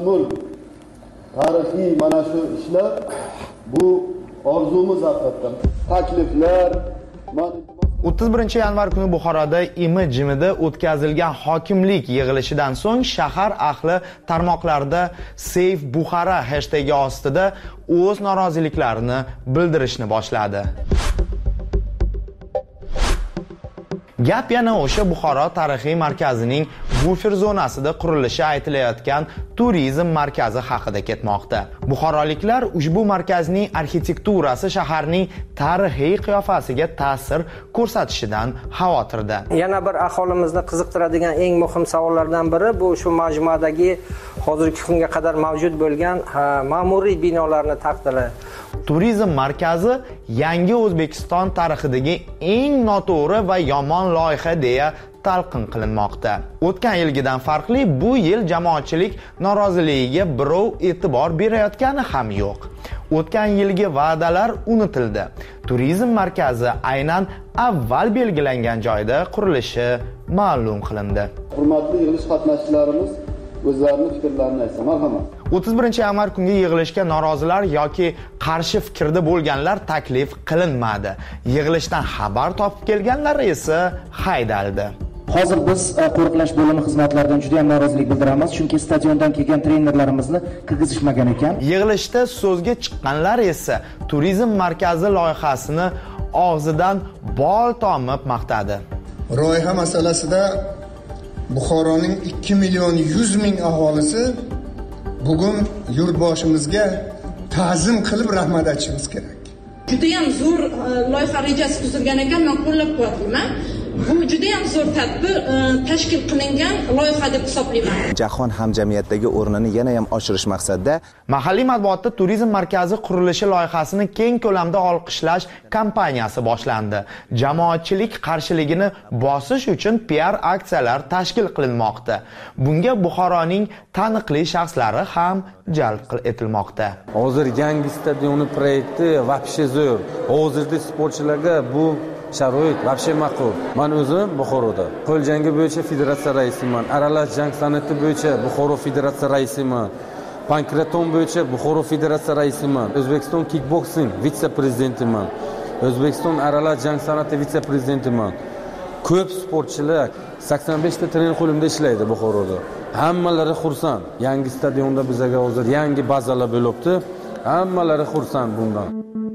mashmul tarixiy mana shu ishlar bu orzumiz haqiqatdan. Takliflar o'ttiz birinchi yanvar kuni Buxoroda imi-jimida o'tkazilgan hokimlik yig'ilishidan so'ng shahar ahli tarmoqlarda Save Buxara hashtagi ostida o'z noroziliklarini bildirishni boshladi. Gap yana o'sha Buxoro tarixiy markazining bufer zonasida qurilishi aytilayotgan turizm markazi haqida ketmoqda. Buxoroliklar ushbu markazning arxitekturasi shaharning tarixiy qiyofasiga ta'sir ko'rsatishidan xavotirda. Yana bir aholimizni qiziqtiradigan eng muhim savollardan biri bu shu majmuadagi hozirgi kunga qadar mavjud bo'lgan ma'muriy binolarni taqdiri. Turizm markazi yangi O'zbekiston tarixidagi eng noto'g'ri va yomon loyiha deya talqin qilinmoqda. O'tgan yilgidan farqli bu yil jamoatchilik noroziligiga birov e'tibor berayotgani ham yo'q. O'tgan yilgi va'dalar unutildi. Turizm markazi aynan avval belgilangan joyda qurilishi ma'lum qilindi. Hurmatli yig'ilish qatnashchilarimiz o'zlarining fikrlarini aytsa, marhamat. o'ttiz birinchi yanvar kungi yig'ilishga norozilar yoki qarshi fikrda bo'lganlar taklif qilinmadi. Yig'ilishdan xabar topib kelganlar esa haydaldi. Hozir biz qo'riqlash bo'limi xizmatlaridan juda ham norozilik bildiramiz, chunki stadiondan kelgan trenerlarimizni kirgizishmagan ekan. Yig'ilishda so'zga chiqqanlar esa turizm markazi loyihasini og'zidan bol tomib maqtadi. Loyiha masalasida Buxoroning ikki million yuz ming aholisi bugun yurtboshimizga ta'zim qilib rahmat aytishimiz kerak. Juda ham zo'r loyiha rejasi tuzilgan ekan, men qo'llab-quvvatlayman. Bu juda ham zo'r tadbir tashkil qilingan loyiha deb hisoblayman. Jahon hamjamiyatidagi o'rnini yana ham oshirish maqsadida mahalliy matbuotda turizm markazi qurilishi loyihasini keng ko'lamda olqishlash kampaniyasi boshlandi. Jamoatchilik qarshiligini bosish uchun P R aksiyalar tashkil qilinmoqda. Bunga Buxoroning taniqli shaxslari ham jalb etilmoqda. Hozir yangi stadionni proyekti vobshe zo'r. Hozirda sportchilarga bu sharoit vobshe ma'qul. Men o'zim Buxoroda qo'l jangi bo'yicha federatsiya raisiman, aralash jang san'ati bo'yicha Buxoro federatsiya raisiman, pankraton bo'yicha Buxoro federatsiya raisiman, O'zbekiston kickboksing vitse-prezidentiman, O'zbekiston aralash jang san'ati vitse-prezidentiman. Ko'p sportchilar sakson besh ta trener qo'limda ishlaydi Buxoroda. Hammalari xursand. Yangi stadionda bizga hozir yangi bazalar bo'libdi. Hammalari xursand bundan.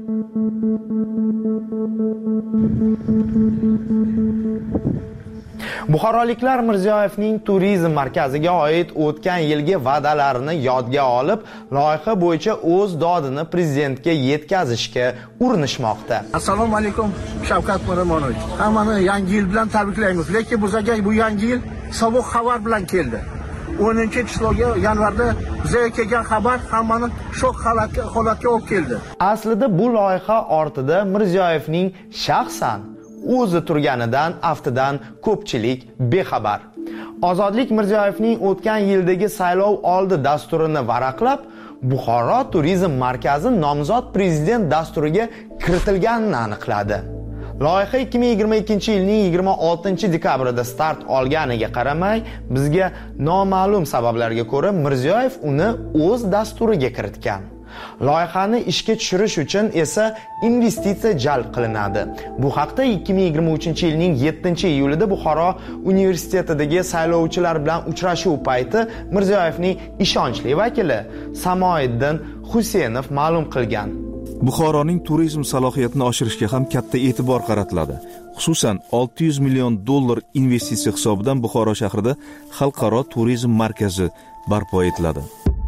Buxoroliklar Mirziyoyevning turizm markaziga oid o'tgan yilgi va'dalarini yodga olib, loyiha bo'yicha o'z dodini prezidentga yetkazishga urinishmoqda. Assalomu alaykum Shavkat Miromonovich. Hammani yangi yil bilan tabriklaymiz. Lekin bizga bu yangi yil sovuq xabar bilan keldi. o'ninchi qishloqga yanvarda bizga kelgan xabar hammani shok holatga holatga olib keldi. Aslida bu loyiha ortida Mirziyoyevning shaxsan o'zi turganidan aftidan ko'pchilik bexabar. Ozodlik Mirziyoyevning o'tgan yildagi saylov oldi dasturini varaqlab, Buxoro turizm markazi nomzod prezident dasturiga kiritilganini aniqladi. Loyiha ikki ming yigirma ikkinchi yilning yigirma oltinchi dekabrida start olganiga qaramay, bizga noma'lum sabablarga ko'ra Mirziyoyev uni o'z dasturiga kiritgan. Loyihani ishga tushirish uchun esa investitsiya jalb qilinadi. Bu haqda ikki ming yigirma uchinchi yilning yettinchi iyulida Buxoro universitetidagi saylovchilar bilan uchrashuv payti Mirziyoyevning ishonchli vakili Samoiddin Husenov ma'lum qilgan. Buxoroning turizm salohiyatini oshirishga ham katta e'tibor qaratiladi. Xususan olti yuz million dollar investitsiya hisobidan Buxoro shahrida xalqaro turizm markazi barpo etiladi.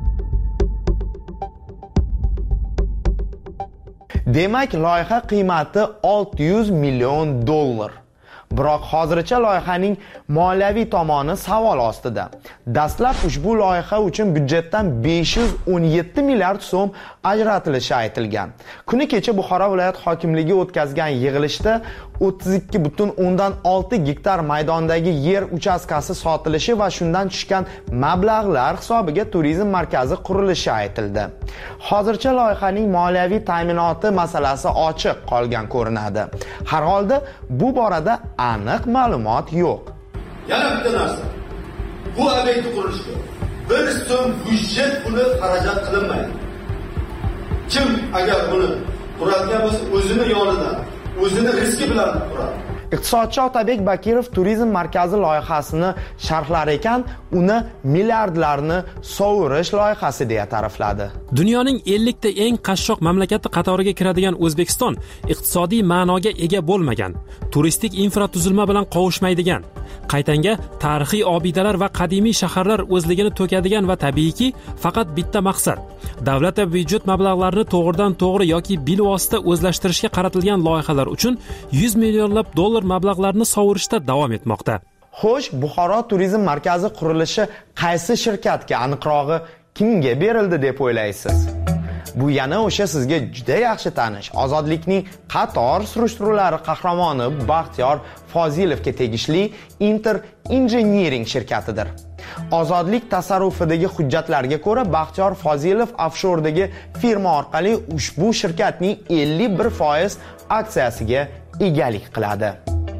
Demak, loyiha qiymati olti yuz million dollar. Biroq hozircha loyihaning moliyaviy tomoni savol ostida. Dastlab ushbu loyiha uchun byudjetdan besh yuz o'n yetti milliard so'm ajratilishi aytilgan. Kuni kecha Buxoro viloyat hokimligi o'tkazgan yig'ilishda o'ttiz ikki butun o'ndan olti gektar maydondagi yer uchastkasi sotilishi va shundan tushgan mablag'lar hisobiga turizm markazi qurilishi aytildi. Hozircha loyihaning moliyaviy ta'minoti masalasi ochiq qolgan ko'rinadi. Har holda bu borada aniq ma'lumot yo'q. Yana bitta narsa. Bu obyektni qurishga bir so'm byudjet puli xarajat qilinmaydi. Kim agar buni quradigan bo'lsa, o'zini yonidan, o'zini riski bilan quradi. Iqtisodchi Otabek Bakirov turizm markazi loyihasini sharhlar ekan, uni milliardlarni sovurish loyihasi deya ta'rifladi. Dunyoning ellik ta eng qashshoq mamlakati qatoriga kiradigan O'zbekiston iqtisodiy ma'noga ega bo'lmagan, turistik infratuzilma bilan qovushmaydigan, qaytanga tarixiy obidalar va qadimiy shaharlar o'zligini to'kadigan va tabiiyki faqat bitta maqsad davlat va byudjet mablag'larini to'g'ridan to'g'ri yoki bilvosita o'zlashtirishga qaratilgan loyihalar uchun yuz millionlab dollar mablag'larni sovurishda davom etmoqda. Xo'sh, Buxoro turizm markazi qurilishi qaysi shirkatga, aniqrog'i kimga berildi deb o'ylaysiz? Bu yana o'sha sizga juda yaxshi tanish Ozodlikning qator surishtiruvlari qahramoni Baxtiyor Fozilovga tegishli Inter Engineering shirkatidir. Ozodlik tasarrufidagi hujjatlarga ko'ra Baxtiyor Fozilov offshordagi firma orqali ushbu shirkatning ellik bir foiz aksiyasiga egalik qiladi.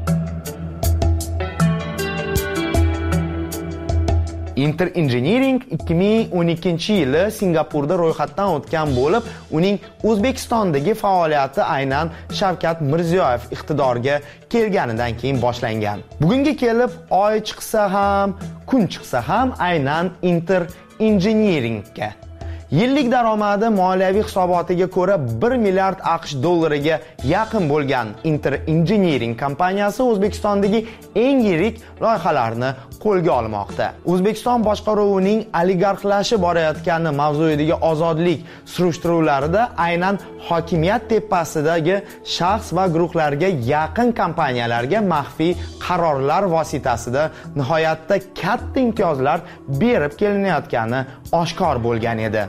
Inter Engineering ikki ming o'n ikkinchi yili Singapurda ro'yxatdan o'tgan bo'lib, uning O'zbekistondagi faoliyati aynan Shavkat Mirziyoyev iqtidorga kelganidan keyin boshlangan. Bugunga kelib oy chiqsa ham, kun chiqsa ham aynan Inter Engineeringga. Yillik daromadi moliyaviy hisobotiga ko'ra bir milliard AQSh dollariga yaqin bo'lgan Inter Engineering kompaniyasi O'zbekistondagi eng yirik loyihalarni qo'lga olmoqda. O'zbekiston boshqaruvining oligarxlashib borayotgani mavzuidagi Ozodlik surishtiruvlarida aynan hokimiyat tepasidagi shaxs va guruhlarga yaqin kompaniyalarga maxfiy qarorlar vositasida nihoyatda katta imtiyozlar berib kelinayotgani oshkor bo'lgan edi.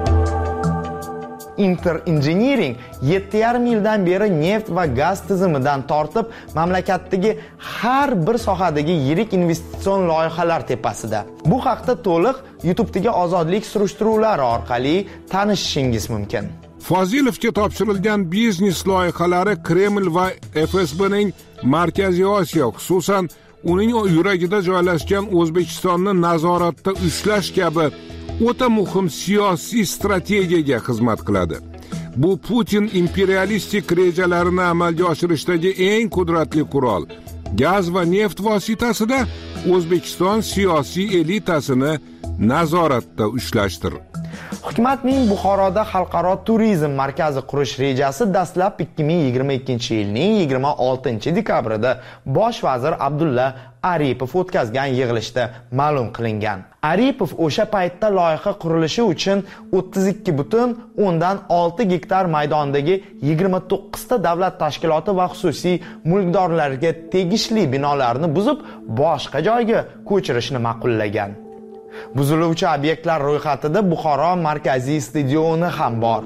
Inter Engineering yetti yarim yildan beri neft va gaz tizimidan tortib mamlakatdagi har bir sohadagi yirik investitsion loyihalar tepasida. Bu haqda to'liq YouTube'dagi Ozodlik surishtiruvlari orqali tanishishingiz mumkin. Fozilovga topshirilgan biznes loyihalari Kreml va F S B'ning Markaziy Osiyo, xususan uning yuragida joylashgan O'zbekistonni nazoratda ushlash kabi o'ta muhim siyosiy strategiyaga xizmat qiladi. Bu Putin imperialistik rejalarini amalga oshirishdagi eng qudratli qurol. Gaz va neft vositasida O'zbekiston siyosiy elitasini nazoratda ushlashdir. Hukumatning Buxoroda xalqaro turizm markazi qurish rejasi dastlab ikki ming yigirma ikkinchi yilning yigirma oltinchi dekabrida bosh vazir Abdulla Aripov o'tkazgan yig'ilishda ma'lum qilingan. Aripov o'sha paytda loyiha qurilishi uchun o'ttiz ikki butun o'ndan olti gektar maydondagi yigirma to'qqiz ta davlat tashkiloti va xususiy mulkdorlarga tegishli binolarni buzib, boshqa joyga ko'chirishni ma'qullagan. Buziluvchi obyektlar ro'yxatida Buxoro markaziy stadioni ham bor.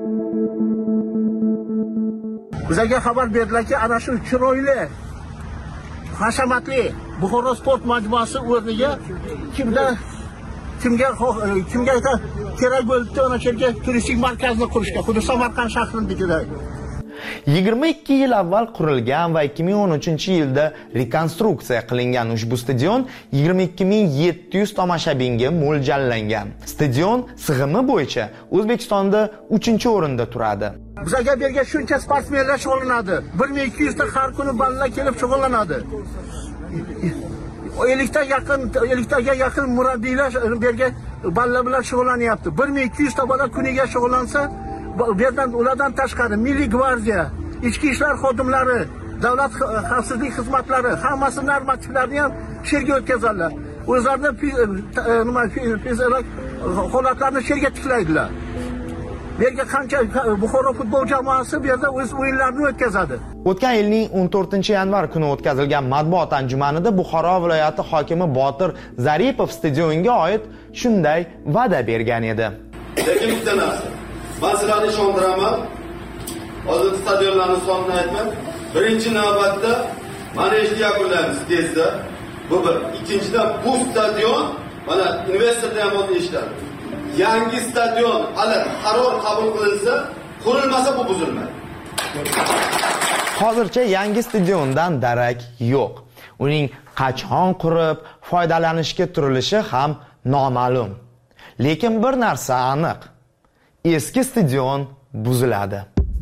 Bizga xabar berilganki, ana shu chiroyli, hashamatli Buxoro sport majmuasi o'rniga kimda kimga kimga kerak bo'ldi ana shu yerga turistik markazni qurishga, xuddi Samarqand shahridagidek. yigirma ikki yil avval qurilgan va ikki ming o'n uchinchi yilda rekonstruksiya qilingan ushbu stadion yigirma ikki ming yetti yuz tomoshabinga mo'ljallangan. Stadion sig'imi bo'yicha O'zbekistonda uchinchi o'rinda turadi. Bizga bergan shuncha sportmenlar shug'ullanadi. bir ming ikki yuz ta har kuni bolalar kelib shug'ullanadi. ellik ta yaqin ellik taga yaqin murabbiylar bergan bolalar bilan shug'ullanyapti. bir ming ikki yuz ta bola kuniga shug'ullansa, bu yerdan ulardan tashqari Milliy gvardiya, ichki ishlar xodimlari, davlat xavfsizlik xizmatlari hammasi normativlarni ham sherga o'tkazadilar. O'zlarining nima fiziolog holatlarini sherga tiklaydilar. Bu yerga qancha Buxoro futbol jamoasi bu yerda o'z o'yinlarini o'tkazadi. O'tgan yilning o'n to'rtinchi yanvar kuni o'tkazilgan matbuot anjumanida Buxoro viloyati hokimi Botir Zaripov stadionga oid shunday va'da bergan edi. Lekin bitta narsa, men sizlarni ishontiraman. Hozir stadionlarning sonini aytmam. Birinchi navbatda mana ishni yakunlaymiz tezda. Bu bir. Ikkinchidan bu stadion mana investorlar ham o'z ishlari. Yangi stadion hali qaror qabul qilinsa, qurilmasa bu buzilmaydi. Hozircha yangi stadiondan darak yo'q. Uning qachon qurib, foydalanishga turilishi ham noma'lum. Lekin bir narsa aniq. Eski stadion buziladi.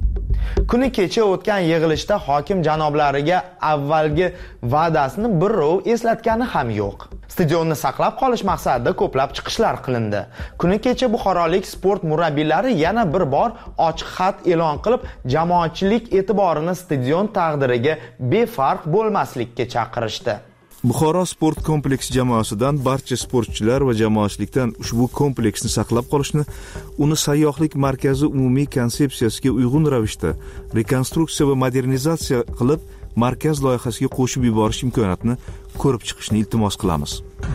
Kuni kecha o'tgan yig'ilishda hokim janoblariga avvalgi va'dasini birrov eslatgani ham yo'q. Stadionni saqlab qolish maqsadida ko'plab chiqishlar qilindi. Kuni kecha buxorolik sport murabbiylari yana bir bor ochiq xat e'lon qilib, jamoatchilik e'tiborini stadion taqdiriga befarq bo'lmaslikka chaqirishdi. Buxoro sport kompleksi jamoasidan barcha sportchilar va jamoatchilikdan ushbu kompleksni saqlab qolishni, uni sayyohlik markazi umumiy konsepsiyasiga uyg'un ravishda rekonstruksiya va modernizatsiya qilib, markaz loyihasiga qo'shib yuborish imkoniyatini ko'rib chiqishni iltimos qilamiz.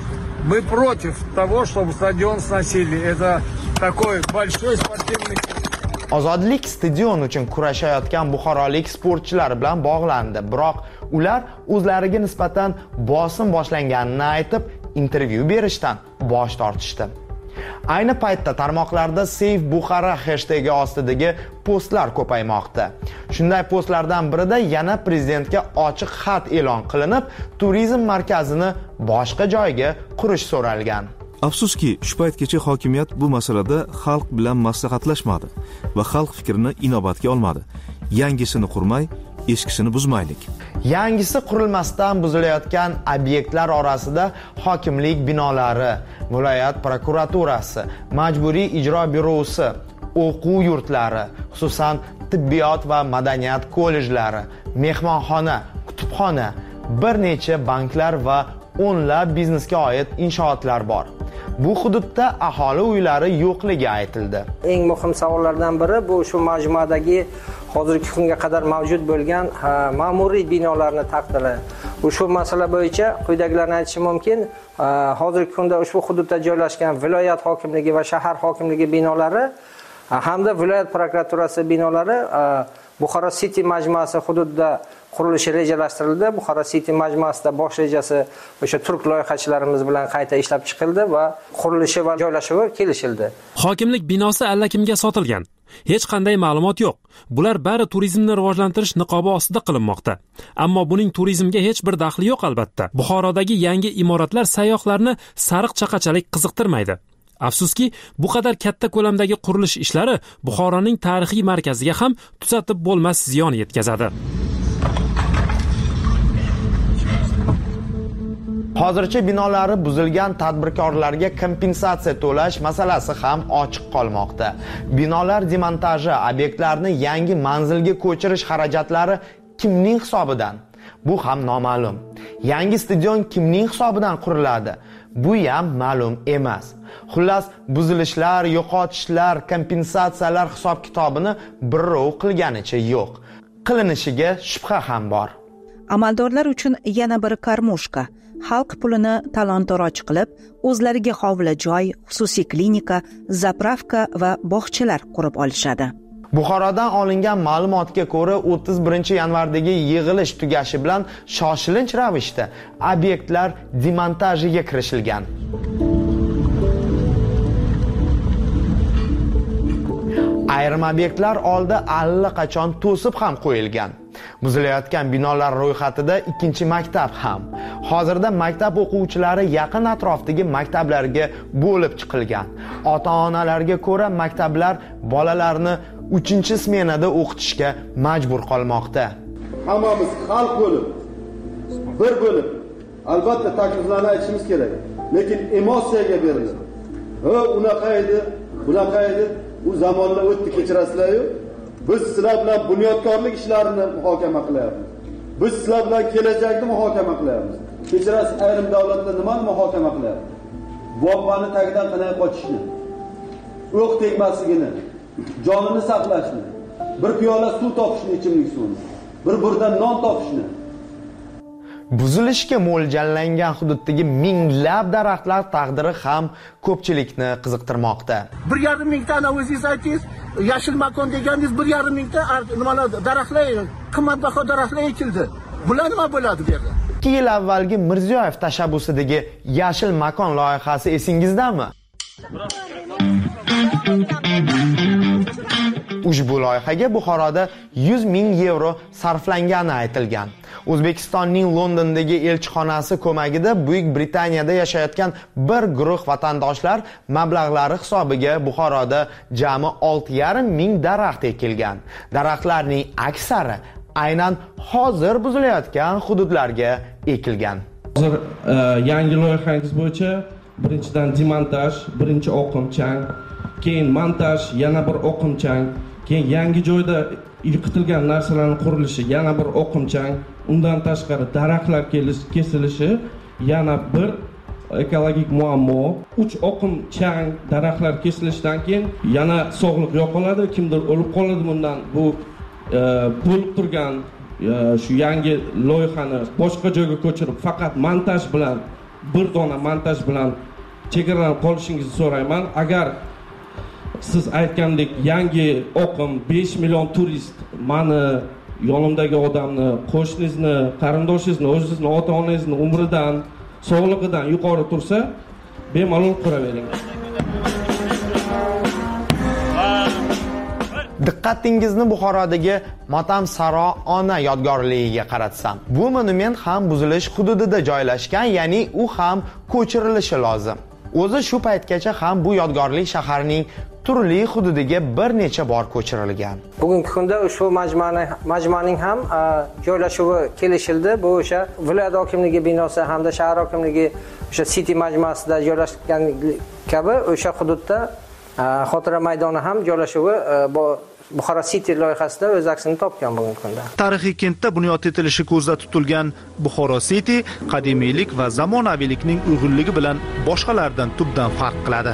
Мы против того, чтобы стадион сносили. Это такой большой спортивный. Ozodlik stadion uchun kurashayotgan buxorolik sportchilar bilan bog'landi, biroq ular o'zlariga nisbatan bosim boshlanganini aytib, intervyu berishdan bosh tortishdi. Ayni paytda tarmoqlarda Save Bukhara hashtagi ostidagi postlar ko'paymoqda. Shunday postlardan birida yana prezidentga ochiq xat e'lon qilinib, turizm markazini boshqa joyga qurish so'ralgan. Afsuski, shu paytgacha hokimiyat bu masalada xalq bilan maslahatlashmadi va xalq fikrini inobatga olmadi. Yangisini qurmay, eskisini buzmaylik. Yangisi qurilmasdan buzilayotgan obyektlar orasida hokimlik binolari, viloyat prokuraturasi, majburiy ijro byurosi, o'quv yurtlari, xususan tibbiyot va madaniyat kollejlari, mehmonxona, kutubxona, bir necha banklar va o'nlab biznesga oid inshootlar bor. Bu hududda aholi uylari yo'qligi aytildi. Eng muhim savollardan biri bu shu majmuadagi hozirgi kunga qadar mavjud bo'lgan ma'muriy binolarni taqdiri. Ushbu masala bo'yicha quyidagilarni aytishim mumkin. Hozirgi kunda ushbu hududda joylashgan viloyat hokimligi va shahar hokimligi binolari hamda viloyat prokuraturasi binolari Buxoro City majmuasi hududida qurilishi rejalashtirildi. Buxoro City majmuasida bosh rejasi o'sha turk loyihachilarimiz bilan qayta ishlab chiqildi va qurilishi va joylashuvi kelishildi. Hokimlik binosi allakimga sotilgan. Hech qanday ma'lumot yo'q. Bular bari turizmni rivojlantirish niqobi ostida qilinmoqda. Ammo buning turizmga hech bir daxli yo'q albatta. Buxorodagi yangi imoratlar sayyohlarni sariq chaqachalik qiziqtirmaydi. Afsuski, bu qadar katta ko'lamdagi qurilish ishlari Buxoroning tarixiy markaziga ham tuzatib bo'lmas ziyon yetkazadi. Hozircha binolari buzilgan tadbirkorlarga kompensatsiya to'lash masalasi ham ochiq qolmoqda. Binolar demontaji, obyektlarni yangi manzilga ko'chirish xarajatlari kimning hisobidan? Bu ham noma'lum. Yangi stadion kimning hisobidan quriladi? Bu ham ma'lum emas. Xullas, buzilishlar, yo'qotishlar, kompensatsiyalar hisob-kitobini birrov qilganicha yo'q. Qilinishiga shubha ham bor. Amaldorlar uchun yana bir karmushka. Xalq pulini talon-toroj qilib, o'zlariga hovli joy, xususiy klinika, zapravka va bog'chalar qurib olishadi. Buxorodan olingan ma'lumotga ko'ra, o'ttiz birinchi yanvardagi yig'ilish tugashi bilan shoshilinch ravishda obyektlar demontajiga kirishilgan. Ayrim obyektlar oldi allaqachon to'sib ham qo'yilgan. Buzilayotgan binolar ro'yxatida ikkinchi maktab ham. Hozirda maktab o'quvchilari yaqin atrofdagi maktablarga bo'lib chiqilgan. Ota-onalarga ko'ra, maktablar bolalarni uchinchi smenada o'qitishga majbur qolmoqda. Hammamiz xalq bo'lib, bir bo'lib, albatta takliflarni aytishimiz kerak. Lekin emotsiyaga beriladi. Ha, unaqa edi, bunaqa edi, u zamonlar o'tdi, kechirasizlar-ku. Biz sizlar bilan bunyodkorlik ishlarini muhokama qilyapmiz. Biz sizlar bilan kelajakni muhokama qilyapmiz. Kechirasiz, ayrim davlatlar nimani muhokama qilyapti? Bombani tagidan qanday qochishni, o'q tegmasligini, jonini saqlashni, bir piyola suv topishni, ichimlik suvini, bir burdan non topishni. Buzilishga mo'ljallangan hududdagi minglab daraxtlar taqdiri ham ko'pchilikni qiziqtirmoqda. bir yarim mingtani o'zingiz aytingiz, yashil makon deganingiz bir yarim mingta nimalar daraxtlar, qimmatbaho daraxtlar ekildi. Bular nima bo'ladi bu yerda? ikki yil avvalgi Mirziyoyev tashabbusidagi yashil makon loyihasi esingizdami? Ushbu loyihaga Buxoroda yuz ming yevro sarflangani aytilgan. O'zbekistonning Londondagi elchixonasi ko'magida Buyuk Britaniyada yashayotgan bir guruh vatandoshlar mablag'lari hisobiga Buxoroda jami olti yarim ming daraxt ekilgan. Daraxtlarning aksari aynan hozir buzilayotgan hududlarga ekilgan. Hozir yangi loyihangiz bo'yicha birinchidan demontaj, birinchi oqimchang, keyin montaj, yana bir oqimchang, keyin yangi joyda yiqitilgan narsalarning qurilishi, yana bir oqimchang, undan tashqari daraxtlar kesilishi, yana bir ekologik muammo. uch oqimchang daraxtlar kesilishidan keyin yana sog'liq yo'qoladi, kimdir o'lib qoladi bundan. Bu bo'lib turgan shu yangi loyihani boshqa joyga ko'chirib faqat montaj bilan, bir dona montaj bilan chegaralanib qolishingizni so'rayman. Agar siz aytgandek yangi oqim besh million turist mani yonimdagi odamni, qo'shningizni, qarindoshingizni, o'zingizni ota-onangizni umridan, sog'lig'idan yuqori tursa, bemalol quravering. Diqqatingizni Buxorodagi Motam Saro ona yodgorligiga qaratsam. Bu monument ham buzilish hududida joylashgan, ya'ni u ham ko'chirilishi lozim. O'zi shu paytgacha ham bu yodgorlik shaharning turli hududiga bir necha bor ko'chirilgan. Bugungi kunda ushbu majmuani majmuaning ham joylashuvi kelishildi. Bu o'sha viloyat hokimligi binosi hamda shahar hokimligi o'sha City majmuasida joylashgan kabi o'sha hududda xotira maydoni ham joylashuvi Buxoro City loyihasida o'z aksini topgan bugungi kunda. Tarixiy kentda bunyod etilishi ko'zda tutilgan Buxoro City qadimiylik va zamonaviylikning uyg'unligi bilan boshqalardan tubdan farq qiladi.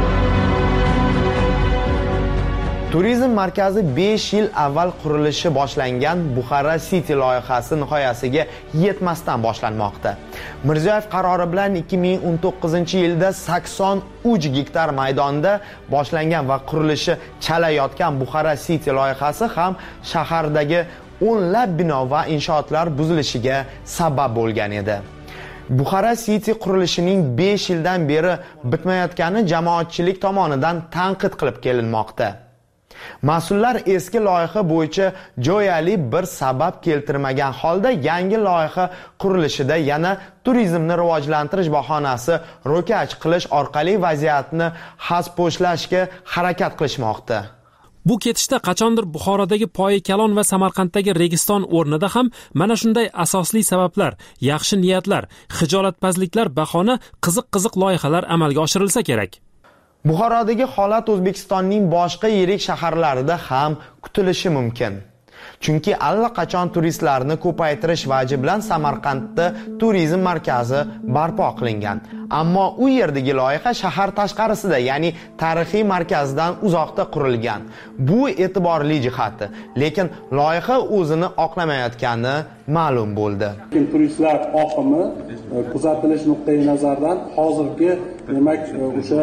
Turizm markazi besh yil avval qurilishi boshlangan Buxoro City loyihasi nihoyasiga yetmasdan boshlanmoqda. Mirziyoyev qarori bilan ikki ming o'n to'qqizinchi yilda sakson uch gektar maydonda boshlangan va qurilishi chalayotgan Buxoro City loyihasi ham shahardagi o'nlab bino va inshootlar buzilishiga sabab bo'lgan edi. Buxoro City qurilishining besh yildan beri bitmayotgani jamoatchilik tomonidan tanqid qilib kelinmoqda. Mas'ullar eski loyiha bo'yicha jo'yali bir sabab keltirmagan holda yangi loyiha qurilishida yana turizmni rivojlantirish bahonasi ro'kach qilish orqali vaziyatni hasposhlashga harakat qilishmoqda. Bu ketishda qachondir Buxorodagi Poyi Kalon va Samarqanddagi Registon o'rnida ham mana shunday asosli sabablar, yaxshi niyatlar, hijolatpazliklar bahona qiziq-qiziq loyihalar amalga oshirilsa kerak. Buxorodagi holat O'zbekistonning boshqa yirik shaharlarida ham kutilishi mumkin. Chunki allaqachon turistlarni ko'paytirish vaji bilan Samarqandda turizm markazi barpo qilingan. Ammo u yerdagi loyiha shahar tashqarisida, ya'ni tarixiy markazdan uzoqda qurilgan. Bu e'tiborli jihati, lekin loyiha o'zini oqlamayotgani ma'lum bo'ldi. Turistlar oqimi kuzatilish nuqtai nazaridan hozirgi demak o'sha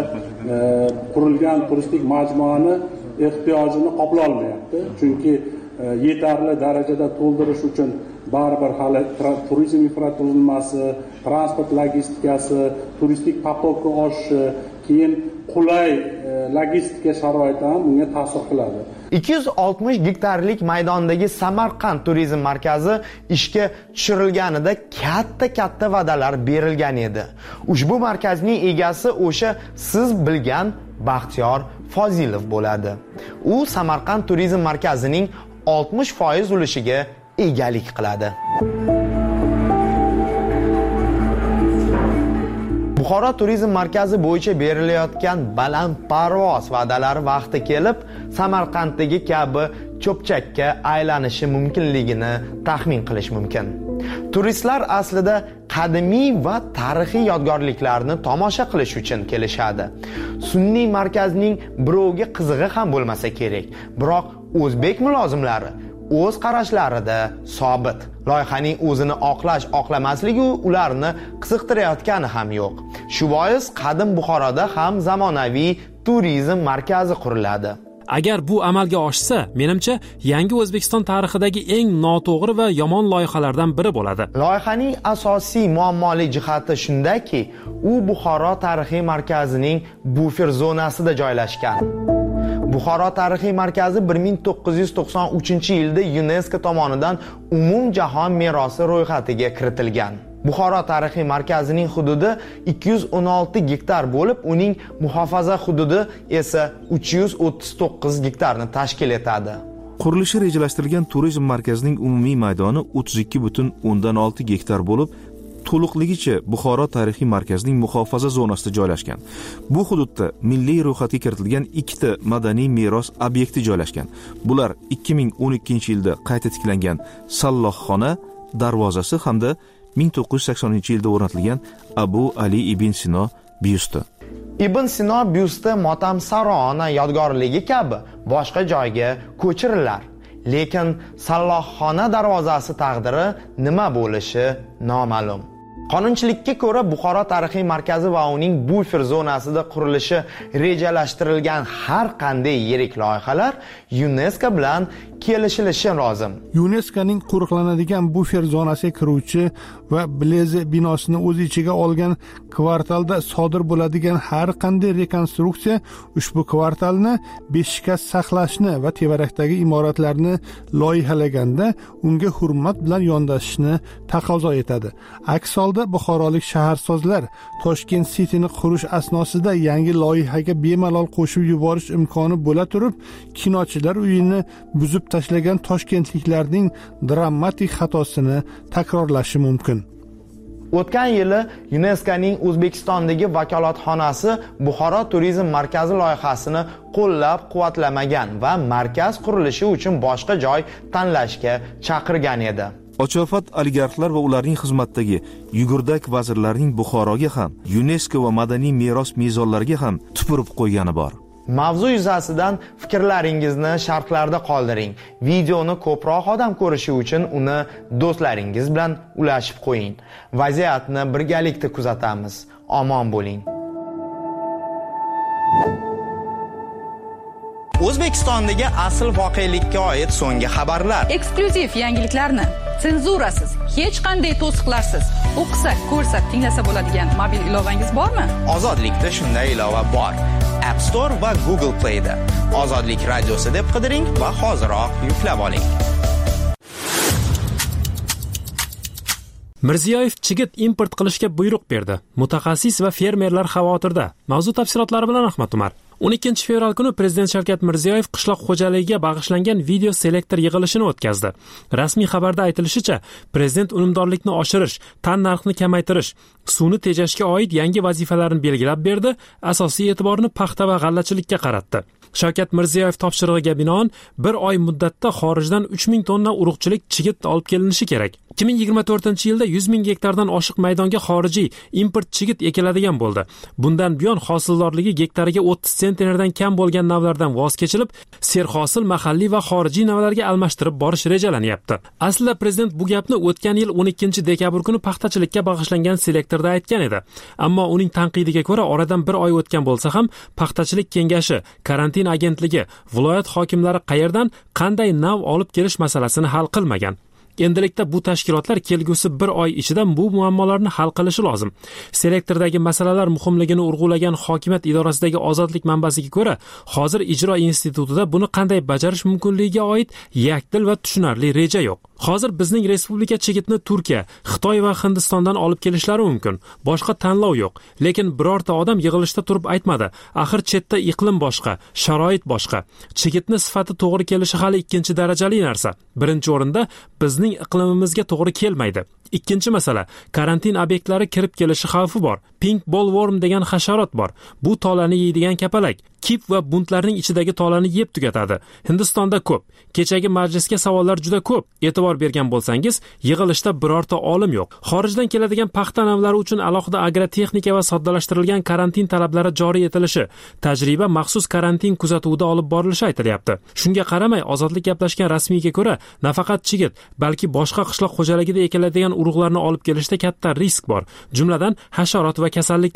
qurilgan turistik majmuani ehtiyojini qoplay olmayapti. Chunki yetarli darajada to'ldirish uchun baribir hali turizm infratuzilmasi, transport logistikasi, turistik potokni oshishi, keyin qulay logistika sharoiti ham bunga ta'sir qiladi. ikki yuz oltmish gektarlik maydondagi Samarqand turizm markazi ishga tushirilganida katta-katta va'dalar berilgan edi. Ushbu markazning egasi o'sha siz bilgan Baxtiyor Fozilov bo'ladi. U Samarqand turizm markazining oltmish foiz ulushiga egalik qiladi. Buxoro turizm markazi bo'yicha berilayotgan balandparvoz va'dalar vaqti kelib, Samarqanddagi kabi cho'pchakka aylanishi mumkinligini taxmin qilish mumkin. Turistlar aslida qadimiy va tarixiy yodgorliklarni tomosha qilish uchun kelishadi. Sunniy markazning birovga qizig'i ham bo'lmasa kerak, biroq o'zbek mulozimlari o'z qarashlarida sobit. Loyihaning o'zini oqlash, oqlamasligi ularni qiziqtirayotgani ham yo'q. Shu bois qadim Buxoroda ham zamonaviy turizm markazi quriladi. Agar bu amalga oshsa, menimcha, yangi O'zbekiston tarixidagi eng noto'g'ri va yomon loyihalardan biri bo'ladi. Loyihaning asosiy muammoli jihati shundaki, u Buxoro tarixiy markazining bufer zonasida joylashgan. Buxoro tarixiy markazi bir ming to'qqiz yuz to'qson uchinchi yilda UNESCO tomonidan umumjahon merosi ro'yxatiga kiritilgan. Buxoro tarixiy markazining hududi ikki yuz o'n olti gektar bo'lib, uning muhofaza hududi esa uch yuz o'ttiz to'qqiz gektarni tashkil etadi. Qurilishi rejalashtirilgan turizm markazining umumiy maydoni o'ttiz ikki butun o'ndan olti gektar bo'lib, to'liqligicha Buxoro tarixiy markazining muhofaza zonasida joylashgan. Bu hududda milliy ro'yxatga kiritilgan ikkita madaniy meros obyekti joylashgan. Bular ikki ming o'n ikkinchi yilda qayta tiklangan Sallohxona darvozasi hamda ming to'qqiz yuz saksoninchi yilda o'rnatilgan Abu Ali ibn Sino byusti. Ibn Sino byusti Motam Sarona yodgorligi kabi boshqa joyga ko'chirilar. Lekin Sallohxona darvozasi taqdiri nima bo'lishi noma'lum. Qonunchilikka ko'ra Buxoro tarixiy markazi va uning bufer zonasida qurilishi rejalashtirilgan har qanday yirik loyihalar UNESCO bilan kelishilishi lozim. UNESCOning qo'riqlanadigan bufer zonasiga kiruvchi va Blaze binosini o'z ichiga olgan kvartalda sodir bo'ladigan har qanday rekonstruksiya ushbu kvartalni beshikast saqlashni va tevarakdagi imoratlarni loyihalaganda unga hurmat bilan yondashishni taqozo etadi. Aks holda buxorolik shaharsozlar Toshkent City'ni qurish asnosida yangi loyihaga bemalol qo'shib yuborish imkoni bo'la turib, kinochilar uyini buzib tashlagan toshkentliklarning dramatik xatosini takrorlashi mumkin. O'tgan yili UNESCOning O'zbekistondagi vakolatxonasi Buxoro turizm markazi loyihasini qo'llab-quvvatlamagan va markaz qurilishi uchun boshqa joy tanlashga chaqirgan edi. Ochofat oligarxlar va ularning xizmatdagi yugurdak vazirlarning Buxoroga ham, UNESCO va madaniy meros mezonlariga ham tupurib qo'ygani bor. Mavzu yuzasidan fikrlaringizni sharhlarda qoldiring. Videoni ko'proq odam ko'rishi uchun uni do'stlaringiz bilan ulashib qo'ying. Vaziyatni birgalikda kuzatamiz. Omon bo'ling. O'zbekistondagi asl voqelikka oid so'nggi xabarlar. Eksklyuziv yangiliklarni senzurasiz, hech qanday to'siqlarsiz o'qisak, ko'rsak, tinglasa bo'ladigan mobil ilovangiz bormi? Ozodlikda shunday ilova bor. App Store va Google Play'da Ozodlik radiosi deb qidiring va hoziroq yuklab oling. Mirziyoyev chigit import qilishga buyruq berdi. Mutaxassis va fermerlar xavotirda. Mavzu tafsilotlari bilan Ahmad Umar. o'n ikkinchi fevral kuni Prezident Shavkat Mirziyoyev qishloq xo'jaligiga bag'ishlangan video selektor yig'ilishini o'tkazdi. Rasmiy xabarda aytilishicha, Prezident unumdorlikni oshirish, tan narxini kamaytirish, suvni tejashga oid yangi vazifalarni belgilab berdi, asosiy e'tiborni paxta va g'allachilikka qaratdi. Shavkat Mirziyoyev topshirig'iga binoan bir oy muddatda xorijdan uch ming tonna urug'chilik chigit olib kelinishi kerak. ikki ming yigirma to'rtinchi yilda yuz ming gektardan oshiq maydonga xorijiy import chigit ekiladigan bo'ldi. Bundan buyon hosildorligi gektariga o'ttiz sentnerdan kam bo'lgan navlardan voz kechilib, serhosil mahalliy va xorijiy navlarga almashtirib borish rejalanyapti. Aslida prezident bu gapni o'tgan yil o'n ikkinchi dekabr kuni paxtachilikka bag'ishlangan selektorda aytgan edi. Ammo uning tanqidiga ko'ra, oradan bir oy o'tgan bo'lsa ham, paxtachilik kengashi, karantin agentligi, viloyat hokimlari qayerdan qanday nav olib kelish masalasini hal qilmagan. Endilikda bu tashkilotlar kelgusi bir oy ichida bu muammolarni hal qilishi lozim. Selektordagi masalalar muhimligini urg'ulagan hokimiyat idorasidagi ozodlik manbasiga ko'ra, hozir ijro institutida buni qanday bajarish mumkinligiga oid yakdil va tushunarli reja yo'q. Hozir bizning respublika chigitni Turkiya, Xitoy va Hindistondan olib kelishlari mumkin. Boshqa tanlov yo'q. Lekin birorta odam yig'ilishda turib aytmadi. Axir chetda iqlim boshqa, sharoit boshqa. Chigitni sifati to'g'ri kelishi hali ikkinchi darajali narsa. Birinchi o'rinda bizning iqlimimizga to'g'ri kelmaydi. Ikkinchi masala, karantin obyektlari kirib kelishi xavfi bor. Pink bollworm degan hasharot bor. Bu tolani yeydigan kapalak. Kip va buntlarning ichidagi tolani yeb tugatadi. Hindistonda ko'p. Kechagi majlisga savollar juda ko'p. E'tibor bergan bo'lsangiz, yig'ilishda birorta olim yo'q. Xorijdan keladigan paxta navlari uchun alohida agrotexnika va soddalashtirilgan karantin talablari joriy etilishi, tajriba maxsus karantin kuzatuvida olib borilishi aytilyapti. Shunga qaramay, ozodlik gaplashgan rasmiyga ko'ra, nafaqat chigit, balki boshqa qishloq xo'jaligida ekiladigan urug'larni olib kelishda katta risk bor. Jumladan hasharot va kasalliklar.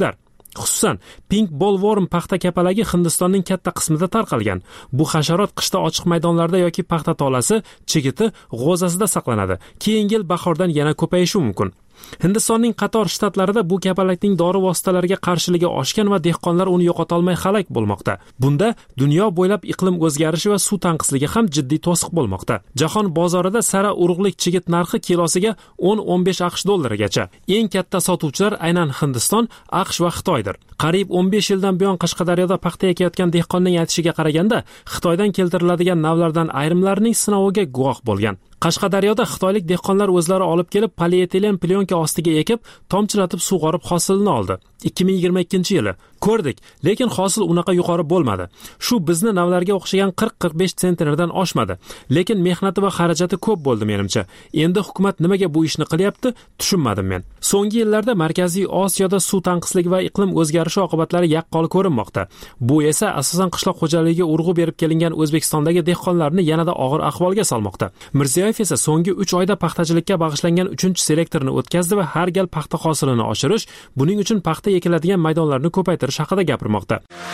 Xususan, pink bollworm paxta kapalagi Hindistonning katta qismida tarqalgan. Bu hasharot qishda ochiq maydonlarda yoki paxta tolasi, chigiti, g'o'zasida saqlanadi. Keyingi yil bahordan yana ko'payishi mumkin. Hindistonning qator shtatlarida bu kapalakning dori vositalariga qarshiligi oshgan va dehqonlar uni yo'qota olmay halok bo'lmoqda. Bunda dunyo bo'ylab iqlim o'zgarishi va suv tanqisligi ham jiddiy to'siq bo'lmoqda. Jahon bozorida sara urug'lik chigit narxi kilosiga o'n o'n besh aqsh dollarigacha. Eng katta sotuvchilar aynan Hindiston, aqsh va Xitoydir. Qariyb o'n besh yildan buyon Qashqadaryoda paxta ekayotgan dehqonning aytishiga qaraganda, Xitoydan keltiriladigan navlardan ayrimlarining sinoviga guvoh bo'lgan. Qashqadaryoda xitoylik dehqonlar o'zlari olib kelib polietilen plyonka ostiga ekib, tomchilatib sug'orib hosilni oldi. ikki ming yigirma ikkinchi yili ko'rdik, lekin hosil unaqa yuqori bo'lmadi. Shu bizni navlarga o'xshagan qirq qirq besh sentnerdan oshmadi, lekin mehnati va xarajati ko'p bo'ldi menimcha. Endi hukumat nimaga bu ishni qilyapti, tushunmadim men. So'nggi yillarda Markaziy Osiyoda suv tanqisligi va iqlim o'zgarishi oqibatlari yaqqol ko'rinmoqda. Bu esa asosan qishloq xo'jaligiga urg'u berib kelingan O'zbekistondagi dehqonlarni yanada og'ir ahvolga solmoqda. Mirziyoyev esa so'nggi uch oyda paxtachilikka bag'ishlangan uchinchi selektorni o'tkazdi va har gal paxta hosilini oshirish, buning uchun paxta ekiladigan maydonlarni ko'paytirish haqida gapirmoqda.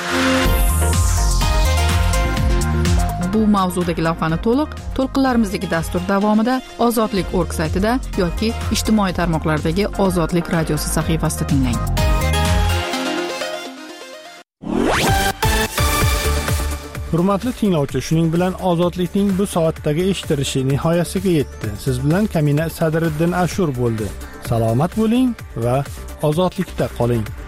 Bu mavzudagi lavhani to'liq to'lqinlarimizdagi dastur davomida ozodlik nokta org saytida yoki ijtimoiy tarmoqlardagi Ozodlik radiosi sahifasida tinglang. Hurmatli tinglovchi, shuning bilan Ozodlikning bu soatdagi eshitilishi nihoyasiga yetdi. Siz bilan Kamina Sadriddin Ashur bo'ldi. Salomat bo'ling va ozodlikda qoling.